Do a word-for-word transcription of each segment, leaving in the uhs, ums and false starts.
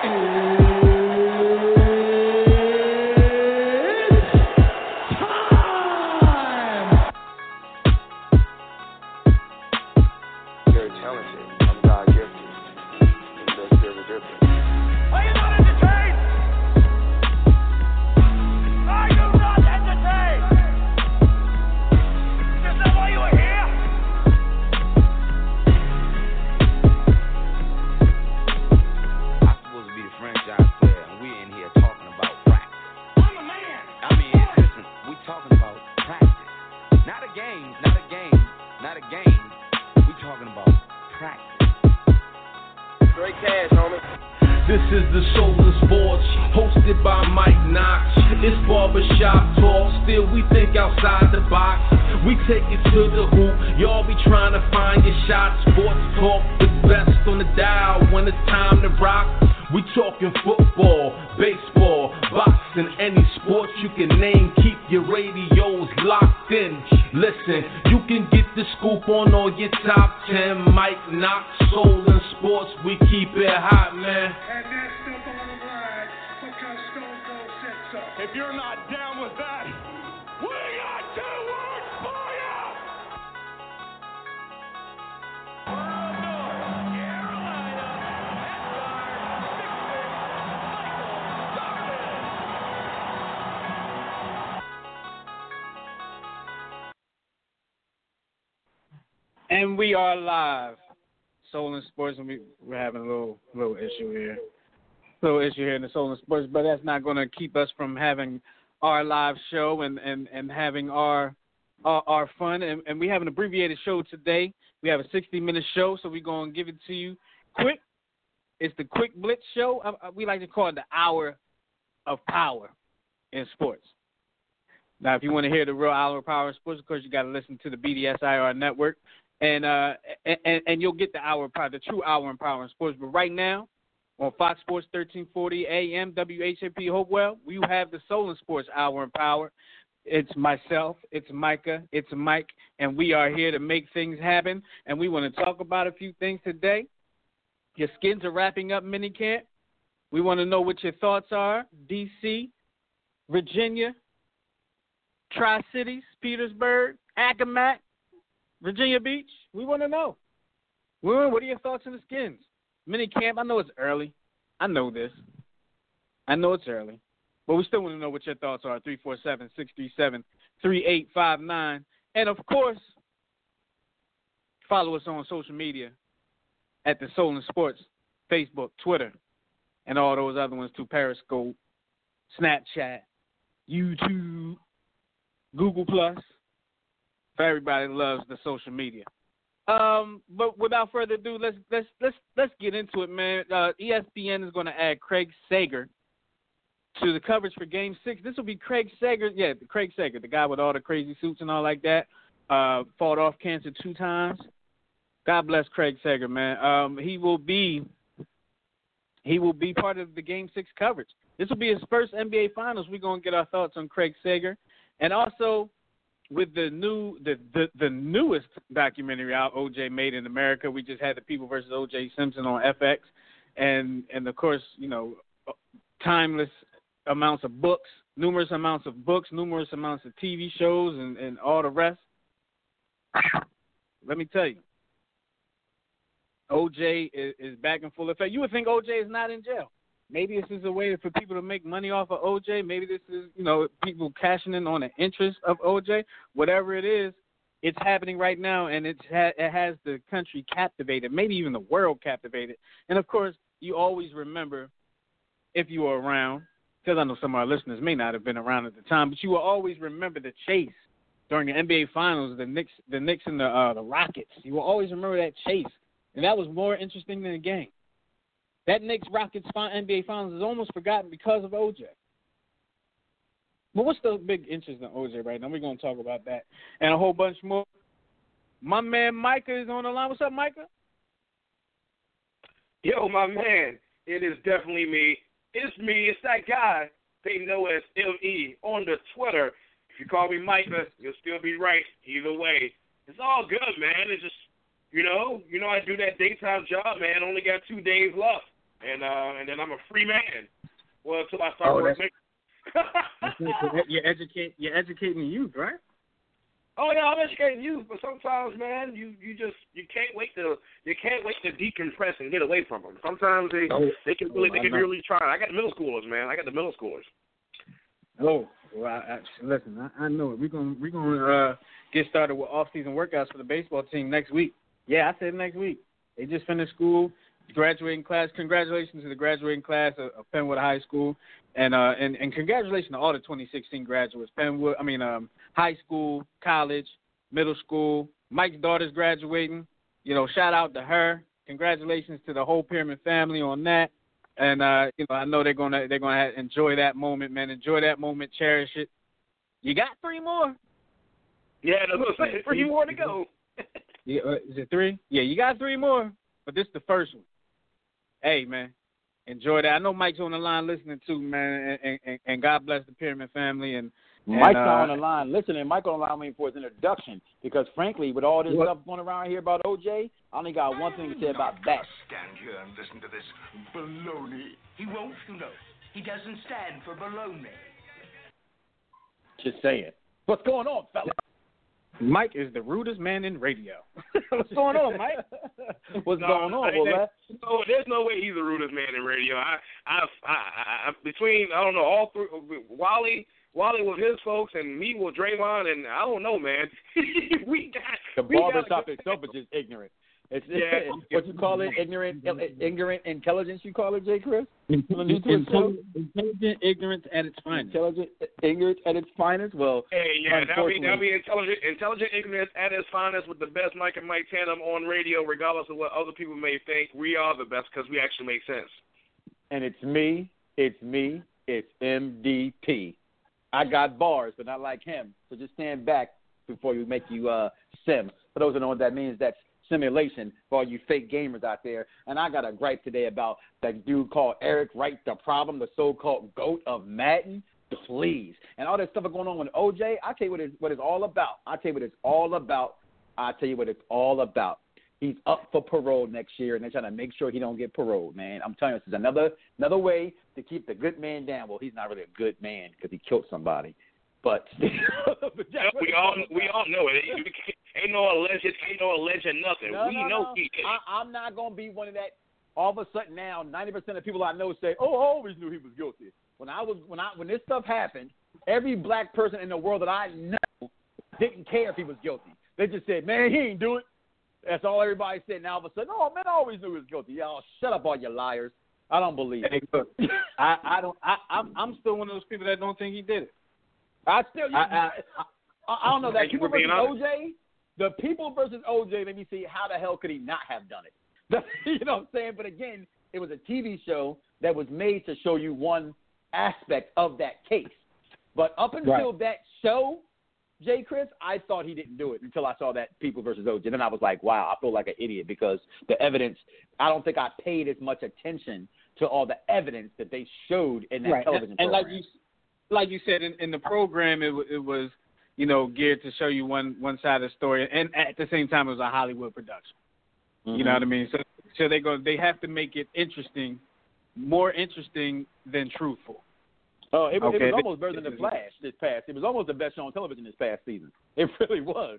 And we are live. Soul and Sports, and we, we're having a little little issue here. Little issue here in the Soul and Sports, but that's not going to keep us from having our live show and, and, and having our our, our fun. And, and we have an abbreviated show today. We have a sixty-minute show, so we're going to give it to you quick. It's the Quick Blitz Show. I, I, we like to call it the Hour of Power in sports. Now, if you want to hear the real Hour of Power in sports, of course, you got to listen to the B D S I R network. And, uh, and and you'll get the hour of power, the true hour in power in sports. But right now, on Fox Sports thirteen forty A M, W H A P Hopewell, we have the Soul and Sports Hour in Power. It's myself, it's Micah, it's Mike, and we are here to make things happen. And we want to talk about a few things today. Your Skins are wrapping up minicamp. We want to know what your thoughts are. D C, Virginia, Tri-Cities, Petersburg, Accomack, Virginia Beach, we want to know. What are your thoughts on the Skins? Mini camp, I know it's early. I know this. I know it's early. But we still want to know what your thoughts are. three four seven, six three seven, three eight five nine. And, of course, follow us on social media at the Soul and Sports, Facebook, Twitter, and all those other ones too, Periscope, Snapchat, YouTube, Google Plus. For everybody that loves the social media. Um, but without further ado, let's let's let's let's get into it, man. Uh, E S P N is going to add Craig Sager to the coverage for Game Six. This will be Craig Sager, yeah, Craig Sager, the guy with all the crazy suits and all like that. Uh, fought off cancer two times. God bless Craig Sager, man. Um, he will be he will be part of the Game Six coverage. This will be his first N B A Finals. We're going to get our thoughts on Craig Sager, and also. With the new, the, the the newest documentary out, O J Made in America, we just had the People versus O J Simpson on F X, and and of course, you know, timeless amounts of books, numerous amounts of books, numerous amounts of T V shows, and, and all the rest. Let me tell you, O J is, is back in full effect. You would think O J is not in jail. Maybe this is a way for people to make money off of O J. Maybe this is, you know, people cashing in on the interest of O J. Whatever it is, it's happening right now, and it's ha- it has the country captivated, maybe even the world captivated. And, of course, you always remember, if you were around, because I know some of our listeners may not have been around at the time, but you will always remember the chase during the N B A Finals, the Knicks, the Knicks and the, uh, the Rockets. You will always remember that chase, and that was more interesting than the game. That Knicks-Rockets N B A Finals is almost forgotten because of O J. But what's the big interest in O J right now? We're going to talk about that and a whole bunch more. My man Micah is on the line. What's up, Micah? Yo, my man, it is definitely me. It's me. It's that guy they know as M E on the Twitter. If you call me Micah, you'll still be right either way. It's all good, man. It's just, you know, you know I do that daytime job, man. Only got two days left. and uh, and then I'm a free man. Well, until I start oh, working. you're educate you're educating the youth, right? Oh yeah, I'm educating youth, but sometimes, man, you, you just you can't wait to you can't wait to decompress and get away from them. Sometimes they oh, they can really oh, they can really try. I got the middle schoolers, man. I got the middle schoolers. Oh, well, I, I, listen, I, I know it. We're gonna we're gonna uh, get started with off-season workouts for the baseball team next week. Yeah, I said next week. They just finished school, graduating class. Congratulations to the graduating class of, of Penwood High School, and uh and, and congratulations to all the twenty sixteen graduates. Penwood, I mean, um, high school, college, middle school. Mike's daughter's graduating. You know, shout out to her. Congratulations to the whole Pyramid family on that. And uh, you know, I know they're gonna they're gonna have, enjoy that moment, man. Enjoy that moment, cherish it. You got three more. Yeah, no, look, three more to go. Yeah, uh, is it three? Yeah, you got three more, but this is the first one. Hey, man, enjoy that. I know Mike's on the line listening too, man, and, and, and God bless the Pyramid family. And, and Mike's uh, not on the line listening. Mike on the line waiting for his introduction because, frankly, with all this what? stuff going around here about O J, I only got one thing to say about that. Stand here and listen to this baloney. He won't, you know. He doesn't stand for baloney. Just saying. What's going on, fella? Mike is the rudest man in radio. What's going on, Mike? What's no, going on, I, boy? No, there's no way he's the rudest man in radio. I, I, I, I, between I don't know all three, Wally, Wally with his folks, and me with Draymond, and I don't know, man. we got the we barbershop got itself is just ignorant. It's yeah. what you call it, ignorant, ignorant intelligence. You call it, J. Chris? Intelligent, intelligent ignorance at its finest. Intelligent ignorance at its finest. Well, hey, yeah, that'll be that'll be intelligent, intelligent ignorance at its finest with the best Mike and Mike tandem on radio, regardless of what other people may think. We are the best because we actually make sense. And it's me. It's me. It's M D P. I got bars, but not like him. So just stand back before you make you uh, sim. For those who know what that means, that's simulation for all you fake gamers out there. And I got a gripe today about that dude called Eric Wright, the problem, the so-called GOAT of Madden. Please. And all this stuff going on with O J, I'll tell you what it's, what it's all about. I'll tell you what it's all about. I'll tell you what it's all about. He's up for parole next year, and they're trying to make sure he don't get paroled, man. I'm telling you, this is another another way to keep the good man down. Well, he's not really a good man because he killed somebody. But, but we all we all know it. Ain't no alleged, ain't no alleged nothing. No, we no, know no. he did. I, I'm not gonna be one of that. All of a sudden now, ninety percent of people I know say, "Oh, I always knew he was guilty." When I was when I when this stuff happened, every black person in the world that I know didn't care if he was guilty. They just said, "Man, he ain't do it." That's all everybody said. Now all of a sudden, "Oh man, I always knew he was guilty." Y'all, shut up, all you liars. I don't believe it. Hey, I, I don't. I, I'm, I'm still one of those people that don't think he did it. I still, I, I, I, I don't know that Thank you people for being versus honest. O J. The people versus O J. Let me see how the hell could he not have done it? You know what I'm saying? But again, it was a T V show that was made to show you one aspect of that case. But up until Right. that show, J. Chris, I thought he didn't do it until I saw that people versus O J. Then I was like, wow, I feel like an idiot because the evidence. I don't think I paid as much attention to all the evidence that they showed in that right. television and, and program. like you, like you said in, in the program, it w- it was you know geared to show you one one side of the story, and at the same time, it was a Hollywood production. Mm-hmm. You know what I mean? So so they go they have to make it interesting, more interesting than truthful. Oh, it, was- Okay. it was almost better than The Flash this past. It was almost the best show on television this past season. It really was.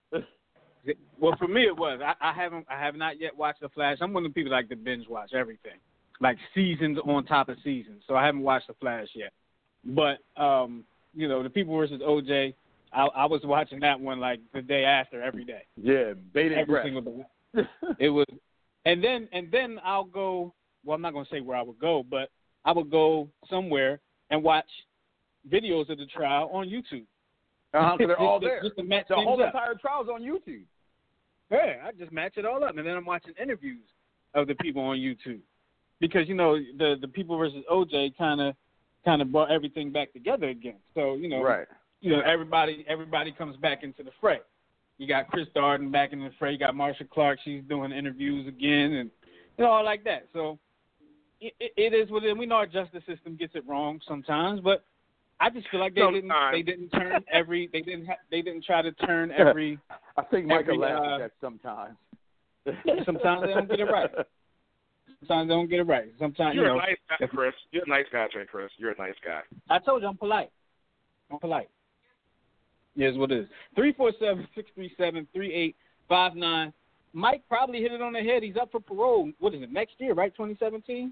Well, for me, it was. I, I haven't. I have not yet watched The Flash. I'm one of the people that like to binge watch everything, like seasons on top of seasons. So I haven't watched The Flash yet. But um, you know, the People versus O J, I, I was watching that one like the day after every day. Yeah, bated Every breath. single day. It was, and then and then I'll go. Well, I'm not gonna say where I would go, but I would go somewhere and watch videos of the trial on YouTube. Uh-huh, so they're all Just to- there. just to match The things whole up. entire trial's on YouTube. Yeah, I just match it all up, and then I'm watching interviews of the people on YouTube because you know the the People versus O J kind of kind of brought everything back together again. So you know, Right. you know everybody everybody comes back into the fray. You got Chris Darden back in the fray. You got Marsha Clark. She's doing interviews again, and you know all like that. So it, it, it is what it is. We know our justice system gets it wrong sometimes, but I just feel like they didn't Sometimes. they didn't turn every they didn't ha- they didn't try to turn every. I think Michael Every, laughs uh, at that sometimes. Sometimes they don't get it right. Sometimes they don't get it right. Sometimes You're you know. a nice guy, Chris. You're a nice guy, Trey Chris. You're a nice guy. I told you I'm polite. I'm polite. Here's what it is. three four seven, six three seven, three eight five nine. Mike probably hit it on the head. He's up for parole. What is it, next year, right, twenty seventeen?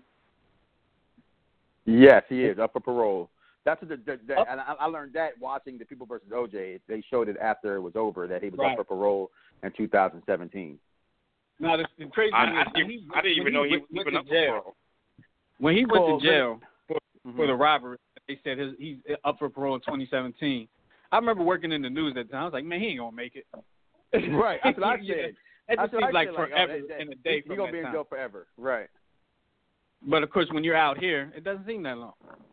Yes, he is up for parole. That's the, the, the Oh. and I, I learned that watching the People versus O J. They showed it after it was over that he was Right. up for parole in two thousand seventeen. No, the, the crazy I, thing I, is, when didn't, he, I didn't even when know he went- was went even to up for jail. parole. When he went Well, to jail for, Mhm. for the robbery, they said his, he's up for parole in twenty seventeen. I remember working in the news at the time. I was like, man, he ain't gonna make it. Right, that's what I Yeah. said. It That's just what seems I like said, forever oh, that- that- in a day he, from he gonna that be in time. jail forever. Right. But of course, when you're out here, it doesn't seem that long.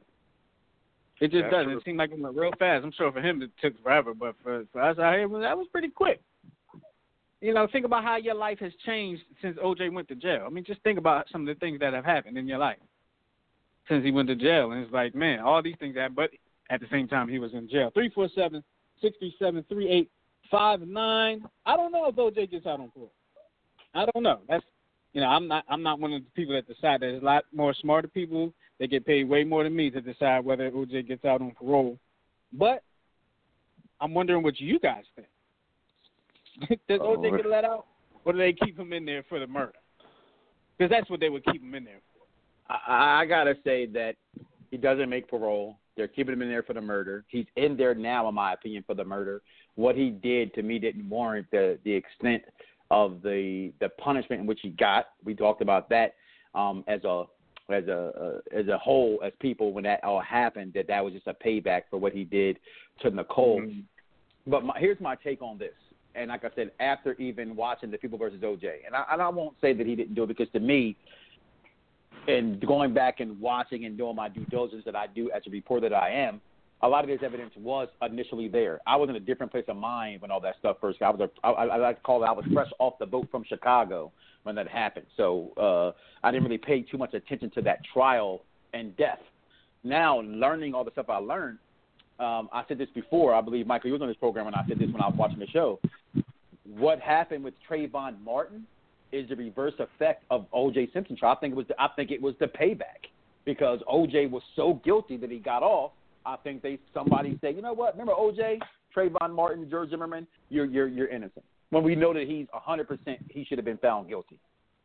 It just That's doesn't. true. It seemed like it went real fast. I'm sure for him it took forever, but for, for us out here, that was pretty quick. You know, think about how your life has changed since O J went to jail. I mean, just think about some of the things that have happened in your life since he went to jail. And it's like, man, all these things happened, but at the same time, he was in jail. three four seven, six three seven, three eight five nine. I don't know if O J gets out on parole. I don't know. That's, you know, I'm not I'm not one of the people that decide. There's a lot more smarter people that get paid way more than me to decide whether O J gets out on parole. But I'm wondering what you guys think. Does O J Oh. get let out, or do they keep him in there for the murder? Because that's what they would keep him in there for. I, I gotta say that he doesn't make parole. They're keeping him in there for the murder. He's in there now, in my opinion, for the murder. What he did to me didn't warrant the the extent of the the punishment in which he got. We talked about that um, as a as a uh, as a whole, as people, when that all happened, that that was just a payback for what he did to Nicole. Mm-hmm. But my, here's my take on this. And like I said, after even watching the People versus O J, and I, and I won't say that he didn't do it, because to me, and going back and watching and doing my due diligence that I do as a reporter that I am, a lot of this evidence was initially there. I was in a different place of mind when all that stuff first. I was a, I, I like to call it, I was fresh off the boat from Chicago when that happened. So uh, I didn't really pay too much attention to that trial and death. Now, learning all the stuff I learned, um, I said this before. I believe, Michael, you was on this program, and I said this when I was watching the show. What happened with Trayvon Martin is the reverse effect of O J Simpson trial. I think it was the, I think it was the payback, because O J was so guilty that he got off. I think they somebody said, you know what? Remember O J, Trayvon Martin, George Zimmerman? You're you're you're innocent. When we know that he's one hundred percent, he should have been found guilty.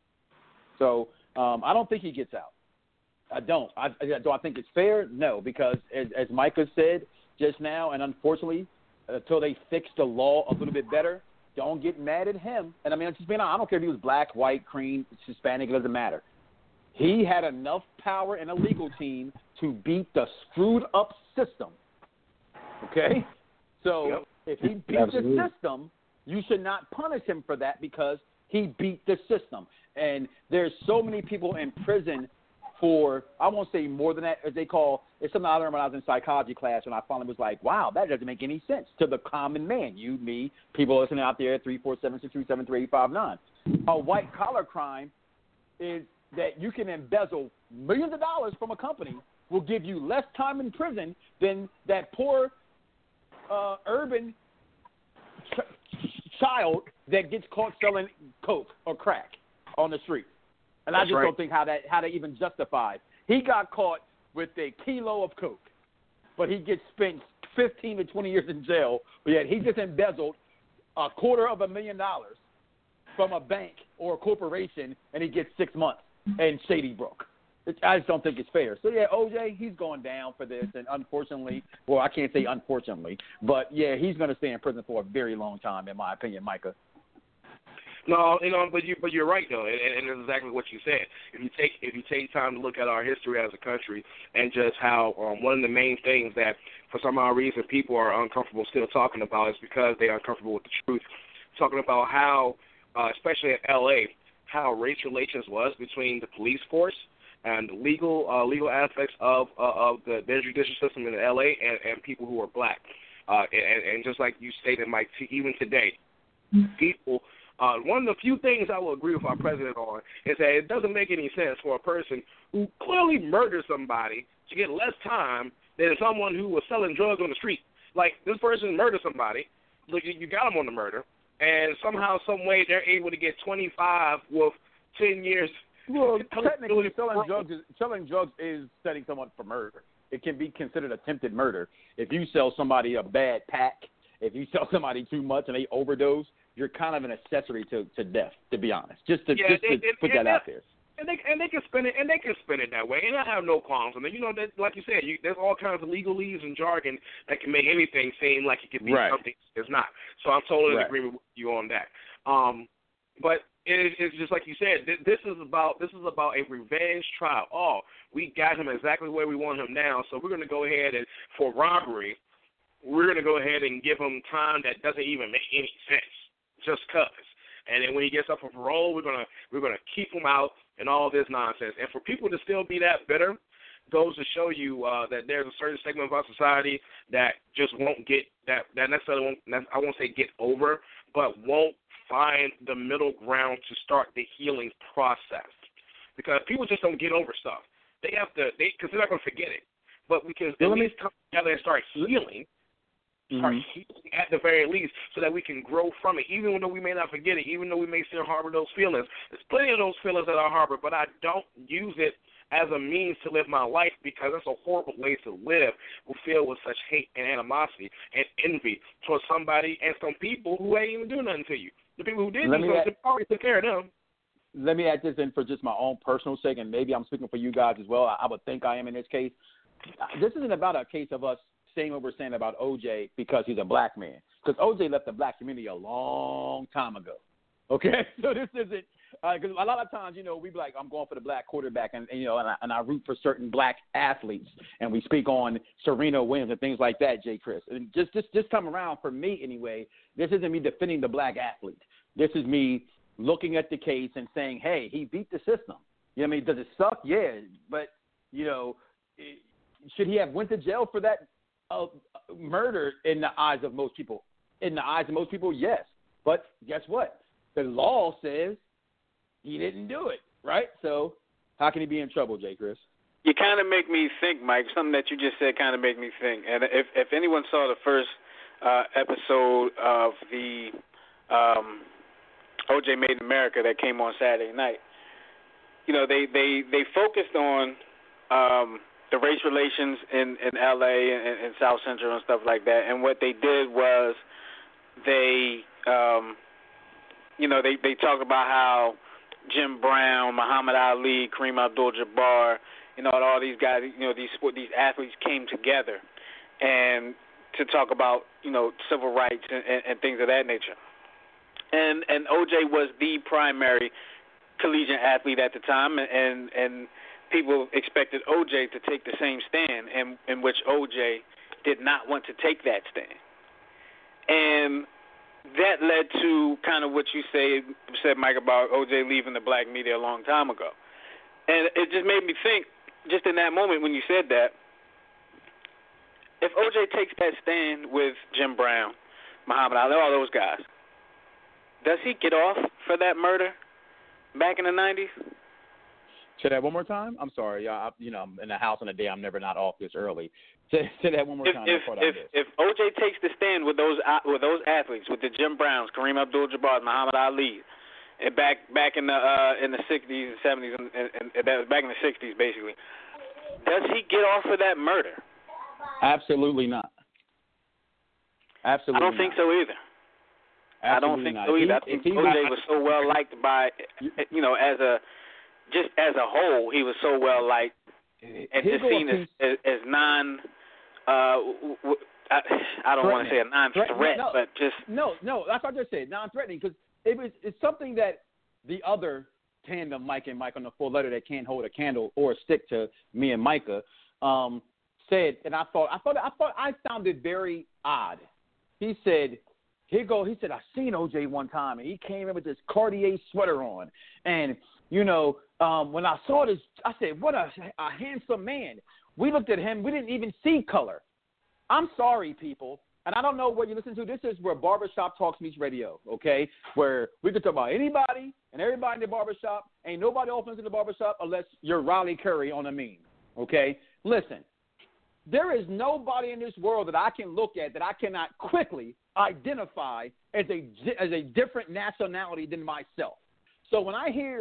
So um, I don't think he gets out. I don't. I, do I think it's fair? No, because as, as Micah said just now, and unfortunately, until they fix the law a little bit better, don't get mad at him. And I mean, just being honest, I don't care if he was black, white, cream, Hispanic, it doesn't matter. He had enough power in a legal team to beat the screwed up system. Okay? So Yep. if he beat Absolutely. the system, you should not punish him for that, because he beat the system. And there's so many people in prison for, I won't say more than that, as they call, it's something I learned when I was in psychology class, when I finally was like, wow, that doesn't make any sense to the common man. You, me, people listening out there, three four seven, six three seven, three eight five nine. A white-collar crime is that you can embezzle millions of dollars from a company, will give you less time in prison than that poor uh, urban ch- child that gets caught selling coke or crack on the street. And I That's just right. don't think how that how that even justifies. He got caught with a kilo of coke, but he gets spent fifteen to twenty years in jail, but yet he just embezzled a quarter of a million dollars from a bank or a corporation, and he gets six months in Shady Brook. I just don't think it's fair. So, yeah, O J, he's going down for this, and unfortunately, well, I can't say unfortunately, but, yeah, he's going to stay in prison for a very long time, in my opinion, Micah. No, you know, but you but you're right though, and, and it's exactly what you said. If you take if you take time to look at our history as a country, and just how um, one of the main things that for some odd reason people are uncomfortable still talking about is because they are uncomfortable with the truth. Talking about how, uh, especially in L A, how race relations was between the police force and the legal uh, legal aspects of uh, of the, the judicial system in L A and, and people who are black, uh, and, and just like you stated, Mike, even today, people. Uh, one of the few things I will agree with our president on is that it doesn't make any sense for a person who clearly murdered somebody to get less time than someone who was selling drugs on the street. Like, this person murdered somebody, look, you got him on the murder, and somehow, some way, they're able to get twenty-five with ten years Well, technically, selling drugs is selling drugs is setting someone for murder. It can be considered attempted murder. If you sell somebody a bad pack, if you sell somebody too much and they overdose, you're kind of an accessory to, to death, to be honest. Just to, yeah, just to and, and, put and that that, out there. And they and they can spin it and they can spin it that way, and I have no qualms. I mean, you know, that, like you said, you, there's all kinds of legalese and jargon that can make anything seem like it could be right. something it's not. So I'm totally right. in agreement with you on that. Um, but it, it's just like you said, th- this is about this is about a revenge trial. Oh, we got him exactly where we want him now, so we're going to go ahead and for robbery, we're going to go ahead and give him time that doesn't even make any sense, just cause. And then when he gets up for parole, we're gonna we're gonna keep him out and all this nonsense. And for people to still be that bitter goes to show you uh, that there's a certain segment of our society that just won't get that that necessarily won't I won't say get over, but won't find the middle ground to start the healing process. Because people just don't get over stuff. They have to they because they're not gonna forget it. But we can at least come together and start healing. Start mm-hmm. healing at the very least so that we can grow from it, even though we may not forget it, even though we may still harbor those feelings. There's plenty of those feelings that I harbor, but I don't use it as a means to live my life because it's a horrible way to live who feel with such hate and animosity and envy towards somebody and some people who ain't even do nothing to you. The people who did Let do something already took care of them. Let me add this in for just my own personal sake, and maybe I'm speaking for you guys as well. I, I would think I am in this case. This isn't about a case of us saying what we're saying about O J because he's a black man. Because O J left the black community a long time ago. Okay? So this isn't because uh, a lot of times, you know, we be like, I'm going for the black quarterback, and, and you know, and I, and I root for certain black athletes, and we speak on Serena Williams and things like that, Jay Chris. And just this this time around, for me anyway, this isn't me defending the black athlete. This is me looking at the case and saying, hey, he beat the system. You know what I mean? Does it suck? Yeah. But, you know, should he have went to jail for that uh, murder in the eyes of most people? In the eyes of most people, yes. But guess what? The law says he didn't do it, right? So how can he be in trouble, Jay Chris? You kind of make me think, Mike. Something that you just said kind of made me think. And if if anyone saw the first uh, episode of the um, O J Made in America that came on Saturday night, you know, they, they, they focused on um, the race relations in, in L A and, and South Central and stuff like that. And what they did was they, um, you know, they, they talked about how Jim Brown, Muhammad Ali, Kareem Abdul-Jabbar, you know, all these guys, you know, these these athletes came together and to talk about, you know, civil rights and, and, and things of that nature. And and O J was the primary collegiate athlete at the time, and and people expected O J to take the same stand, in, in which O J did not want to take that stand. And that led to kind of what you say, said, Mike, about O J leaving the black media a long time ago. And it just made me think, just in that moment when you said that, if O J takes that stand with Jim Brown, Muhammad Ali, all those guys, does he get off for that murder back in the nineties? Say that one more time? I'm sorry. I, you know, I'm in the house on a day I'm never not off this early. Say, say that one more if, time. If, if, if O J takes the stand with those with those athletes, with the Jim Browns, Kareem Abdul-Jabbar, Muhammad Ali, and back back in the uh, in the sixties and seventies, and, and, and that was back in the sixties, basically, does he get off for that murder? Absolutely not. Absolutely. I don't not. think so either. Absolutely I don't think not. so either. He, I think he, O J was so well liked by, you know, as a just as a whole, he was so well liked and just seen as, as, as non. Uh, w- I, I don't want to say a non-threat, no, but just no, no. That's what I just said, non-threatening, because it was it's something that the other tandem, Mike and Mike on the full letter that can't hold a candle or a stick to me and Micah, um, said, and I thought I thought I thought I sounded very odd. He said. Here go. He said, I seen O J one time, and he came in with this Cartier sweater on. And, you know, um, when I saw this, I said, what a, a handsome man. We looked at him. We didn't even see color. I'm sorry, people. And I don't know what you listen to. This is where Barbershop Talks meets radio, okay, where we can talk about anybody and everybody in the barbershop. Ain't nobody opens in the barbershop unless you're Riley Curry on a meme, okay? Listen, there is nobody in this world that I can look at that I cannot quickly identify as a as a different nationality than myself. So when I hear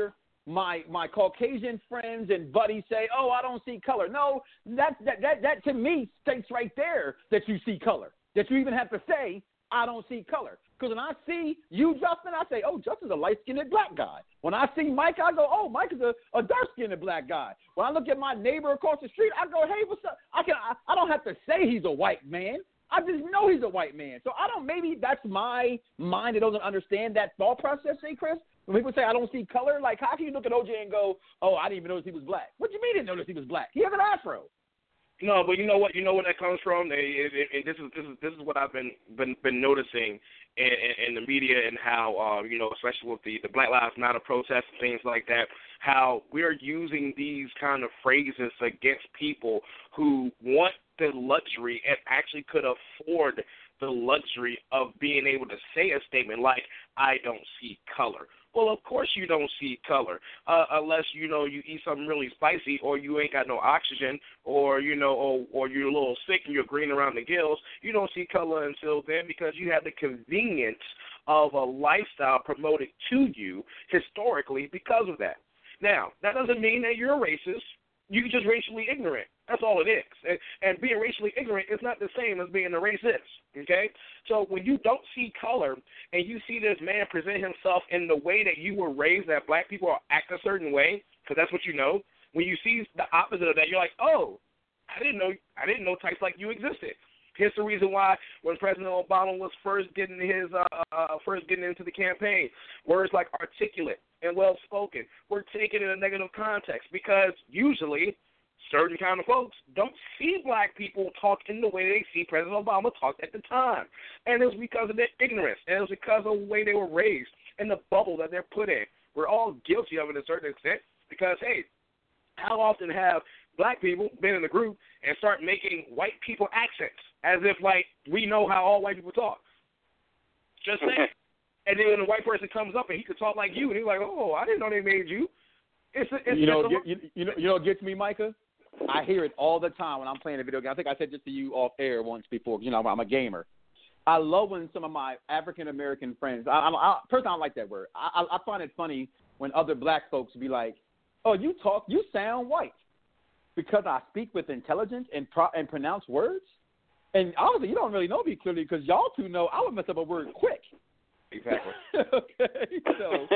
my my Caucasian friends and buddies say, "Oh, I don't see color." No, that that that that to me states right there that you see color. That you even have to say, "I don't see color." Because when I see you, Justin, I say, "Oh, Justin's a light-skinned black guy." When I see Mike, I go, "Oh, Mike is a, a dark-skinned black guy." When I look at my neighbor across the street, I go, "Hey, what's up?" I can I, I don't have to say he's a white man. I just know he's a white man. So I don't. Maybe that's my mind that doesn't understand that thought process, hey, Chris. When people say I don't see color, like how can you look at O J and go, "Oh, I didn't even notice he was black"? What do you mean you didn't notice he was black? He has an afro. No, but you know what? You know where that comes from. It, it, it, this is this is this is what I've been been, been noticing in, in, in the media and how uh, you know, especially with the, the Black Lives Matter protests and things like that. How we're using these kind of phrases against people who want the luxury and actually could afford the luxury of being able to say a statement like, "I don't see color." Well, of course you don't see color uh, unless, you know, you eat something really spicy or you ain't got no oxygen or, you know, or, or you're a little sick and you're green around the gills. You don't see color until then because you have the convenience of a lifestyle promoted to you historically because of that. Now, that doesn't mean that you're a racist. You're just racially ignorant. That's all it is. And, and being racially ignorant is not the same as being a racist, okay? So when you don't see color and you see this man present himself in the way that you were raised, that black people act a certain way, because that's what you know, when you see the opposite of that, you're like, oh, I didn't know I didn't know types like you existed. Here's the reason why when President Obama was first getting his uh, uh, first getting into the campaign, words like articulate and well-spoken were taken in a negative context because usually certain kind of folks don't see black people talk in the way they see President Obama talked at the time. And it was because of their ignorance. And it was because of the way they were raised and the bubble that they're put in. We're all guilty of it to a certain extent because, hey, how often have black people been in a group and start making white people accents as if, like, we know how all white people talk? Just saying. And then when a white person comes up and he could talk like you, and he's like, "Oh, I didn't know they made you." It's, a, it's you know, a, you, you know, you know, what gets me, Micah. I hear it all the time when I'm playing a video game. I think I said this to you off air once before. You know, I'm a gamer. I love when some of my African American friends. I, I, I personally, I don't like that word. I, I, I find it funny when other black folks be like, "Oh, you talk, you sound white," because I speak with intelligence and pro, and pronounce words. And obviously, you don't really know me clearly because y'all two know I would mess up a word quick. Exactly. Okay. So.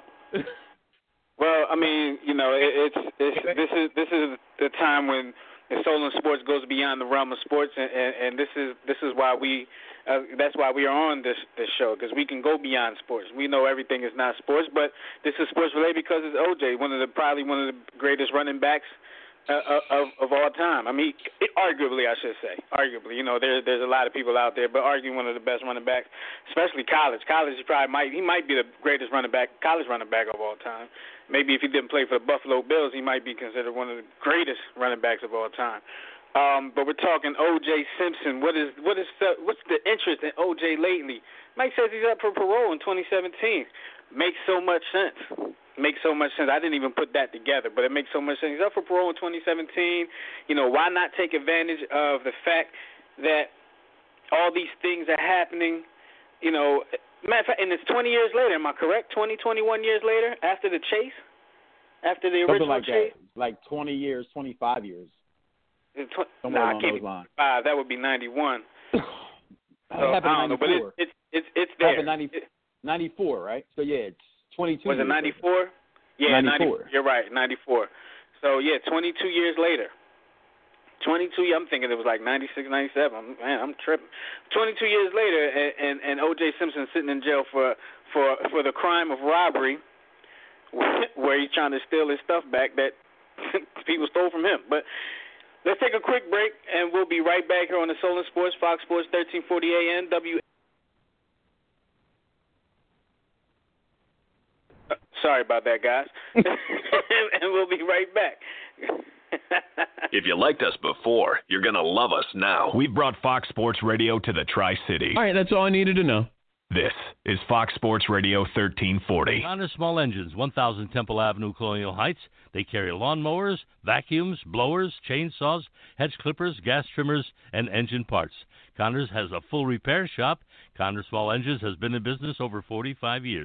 Well, I mean, you know, it, it's, it's this is this is the time when the Stolen Sports goes beyond the realm of sports, and, and, and this is this is why we uh, that's why we are on this this show, because we can go beyond sports. We know everything is not sports, but this is sports related because it's O J, one of the probably one of the greatest running backs Uh, of of all time. I mean, it, arguably, I should say, arguably. You know, there's there's a lot of people out there, but arguing one of the best running backs, especially college. College, he probably might he might be the greatest running back, college running back of all time. Maybe if he didn't play for the Buffalo Bills, he might be considered one of the greatest running backs of all time. Um, but we're talking O J Simpson. What is what is the, what's the interest in O J lately? Mike says he's up for parole in twenty seventeen. Makes so much sense. Makes so much sense. I didn't even put that together, but it makes so much sense. He's up for parole in twenty seventeen. You know, why not take advantage of the fact that all these things are happening? You know, matter of fact, and it's twenty years later. Am I correct? twenty, twenty-one years later after the chase, after the Something original like chase. That. Like twenty years, twenty-five years. Tw- Somewhere nah, I can't be twenty-five. That would be ninety-one. So, I don't know, but it's it's it's, it's there. ninety, ninety-four, right? So yeah, it's twenty-two. Was it ninety-four? Yeah, ninety-four. ninety, you're right, ninety-four. So yeah, twenty-two years later. twenty-two. I'm thinking it was like ninety-six, ninety-seven. Man, I'm tripping. twenty-two years later, and and, and O J Simpson sitting in jail for for for the crime of robbery, where he's trying to steal his stuff back that people stole from him. But let's take a quick break, and we'll be right back here on the Stolen Sports, Fox Sports, thirteen forty A M, W. Sorry about that, guys. And we'll be right back. If you liked us before, you're going to love us now. We've brought Fox Sports Radio to the Tri-City. All right, that's all I needed to know. This is Fox Sports Radio thirteen forty. Honda Small Engines, one thousand Temple Avenue, Colonial Heights. They carry lawnmowers, vacuums, blowers, chainsaws, hedge clippers, gas trimmers, and engine parts. Connors has a full repair shop. Connors Small Engines has been in business over forty-five years.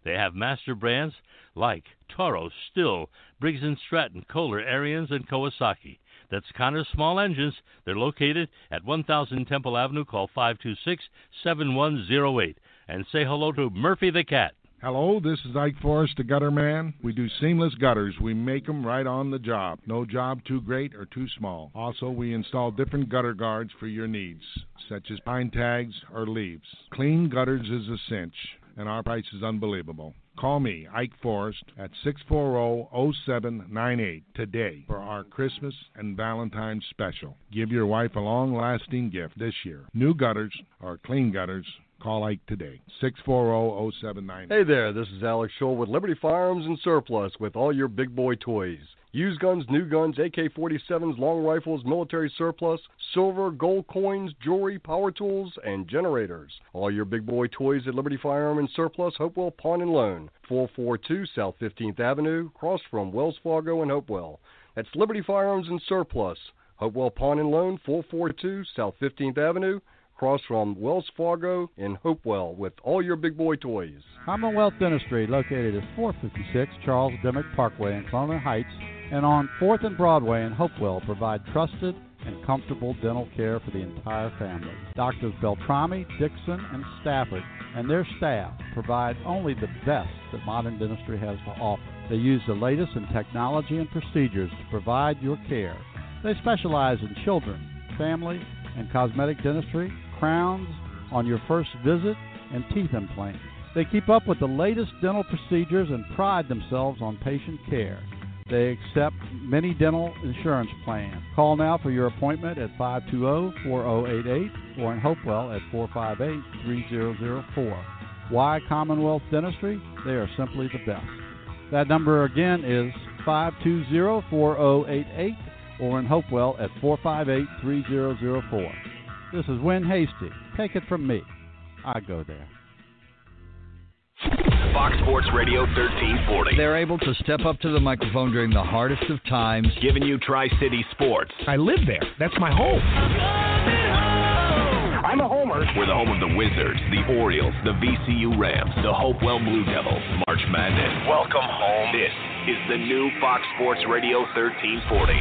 They have master brands like Toro, Still, Briggs and Stratton, Kohler, Ariens, and Kawasaki. That's Connor Small Engines. They're located at one thousand Temple Avenue. Call five two six, seven one zero eight. And say hello to Murphy the Cat. Hello, this is Ike Forrest, the Gutter Man. We do seamless gutters. We make them right on the job. No job too great or too small. Also, we install different gutter guards for your needs, such as pine tags or leaves. Clean gutters is a cinch, and our price is unbelievable. Call me, Ike Forrest, at six four zero, zero seven nine eight today for our Christmas and Valentine's special. Give your wife a long-lasting gift this year. New gutters or clean gutters, call Ike today, six four zero, zero seven nine eight. Hey there, this is Alex Scholl with Liberty Firearms and Surplus with all your big boy toys. Used guns, new guns, A K forty-sevens, long rifles, military surplus, silver, gold coins, jewelry, power tools, and generators. All your big boy toys at Liberty Firearm and Surplus, Hopewell Pawn and Loan, four forty-two South fifteenth Avenue, across from Wells Fargo and Hopewell. That's Liberty Firearms and Surplus, Hopewell Pawn and Loan, four forty-two South fifteenth Avenue, across from Wells Fargo in Hopewell with all your big boy toys. Commonwealth Dentistry, located at four fifty-six Charles Dimmock Parkway in Cloner Heights, and on fourth and Broadway in Hopewell, provide trusted and comfortable dental care for the entire family. Doctors Beltrami, Dixon, and Stafford and their staff provide only the best that modern dentistry has to offer. They use the latest in technology and procedures to provide your care. They specialize in children, family, and cosmetic dentistry, crowns on your first visit, and teeth implants. They keep up with the latest dental procedures and pride themselves on patient care. They accept many dental insurance plans. Call now for your appointment at five two zero, four zero eight eight or in Hopewell at four five eight, three zero zero four. Why Commonwealth Dentistry? They are simply the best. That number again is five two zero, four zero eight eight or in Hopewell at four five eight, three zero zero four. This is Win Hasty. Take it from me. I go there. Fox Sports Radio thirteen forty. They're able to step up to the microphone during the hardest of times. Giving you Tri-City sports. I live there. That's my home. I'm a homer. We're the home of the Wizards, the Orioles, the V C U Rams, the Hopewell Blue Devils, March Madness. Welcome home. This is the new Fox Sports Radio thirteen forty.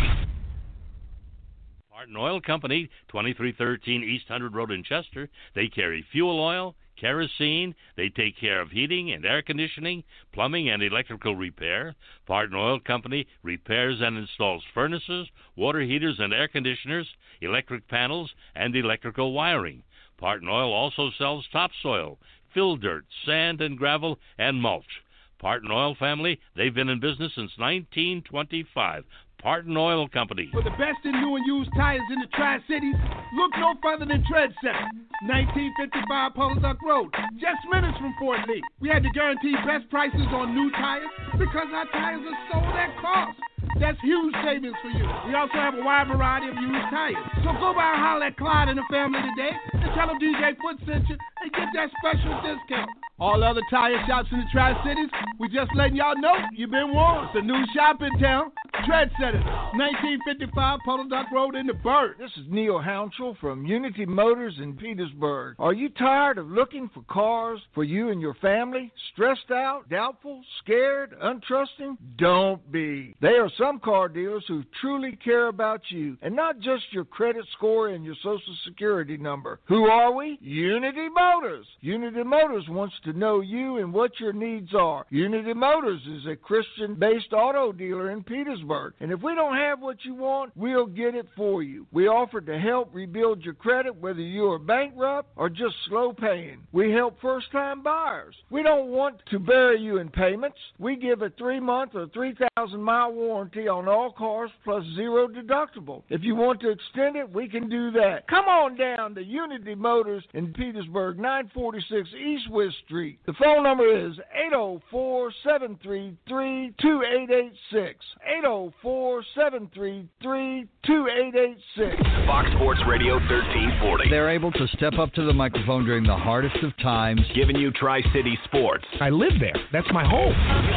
Martin Oil Company, twenty-three thirteen East one hundred Road in Chester. They carry fuel oil, kerosene. They take care of heating and air conditioning, plumbing, and electrical repair. Martin Oil Company repairs and installs furnaces, water heaters and air conditioners, electric panels, and electrical wiring. Martin Oil also sells topsoil, fill dirt, sand and gravel, and mulch. Parton Oil family, they've been in business since nineteen twenty-five. Parton Oil Company. For the best in new and used tires in the Tri-Cities, look no further than Tread Center, nineteen fifty-five Polo Duck Road, just minutes from Fort Lee. We had to guarantee best prices on new tires because our tires are sold at cost. That's huge savings for you. We also have a wide variety of used tires. So go by and holler at Clyde and the family today and tell them D J Foot sent you and get that special discount. All other tire shops in the Tri-Cities, we just letting y'all know you've been warned. It's a new shop in town, Tread Center, nineteen fifty-five Polo Duck Road in the Bird. This is Neil Hounsell from Unity Motors in Petersburg. Are you tired of looking for cars for you and your family? Stressed out, doubtful, scared, untrusting? Don't be. They are some car dealers who truly care about you and not just your credit score and your social security number. Who are we? Unity Motors. Unity Motors wants to know you and what your needs are. Unity Motors is a Christian-based auto dealer in Petersburg, and if we don't have what you want, we'll get it for you. We offer to help rebuild your credit whether you are bankrupt or just slow paying. We help first-time buyers. We don't want to bury you in payments. We give a three-month or three thousand mile warranty on all cars plus zero deductible. If you want to extend it, we can do that. Come on down to Unity Motors in Petersburg, nine forty-six East West Street. The phone number is eight oh four, seven three three, two eight eight six. eight oh four, seven three three, two eight eight six. Fox Sports Radio thirteen forty. They're able to step up to the microphone during the hardest of times. Giving you Tri-City sports. I live there. That's my home.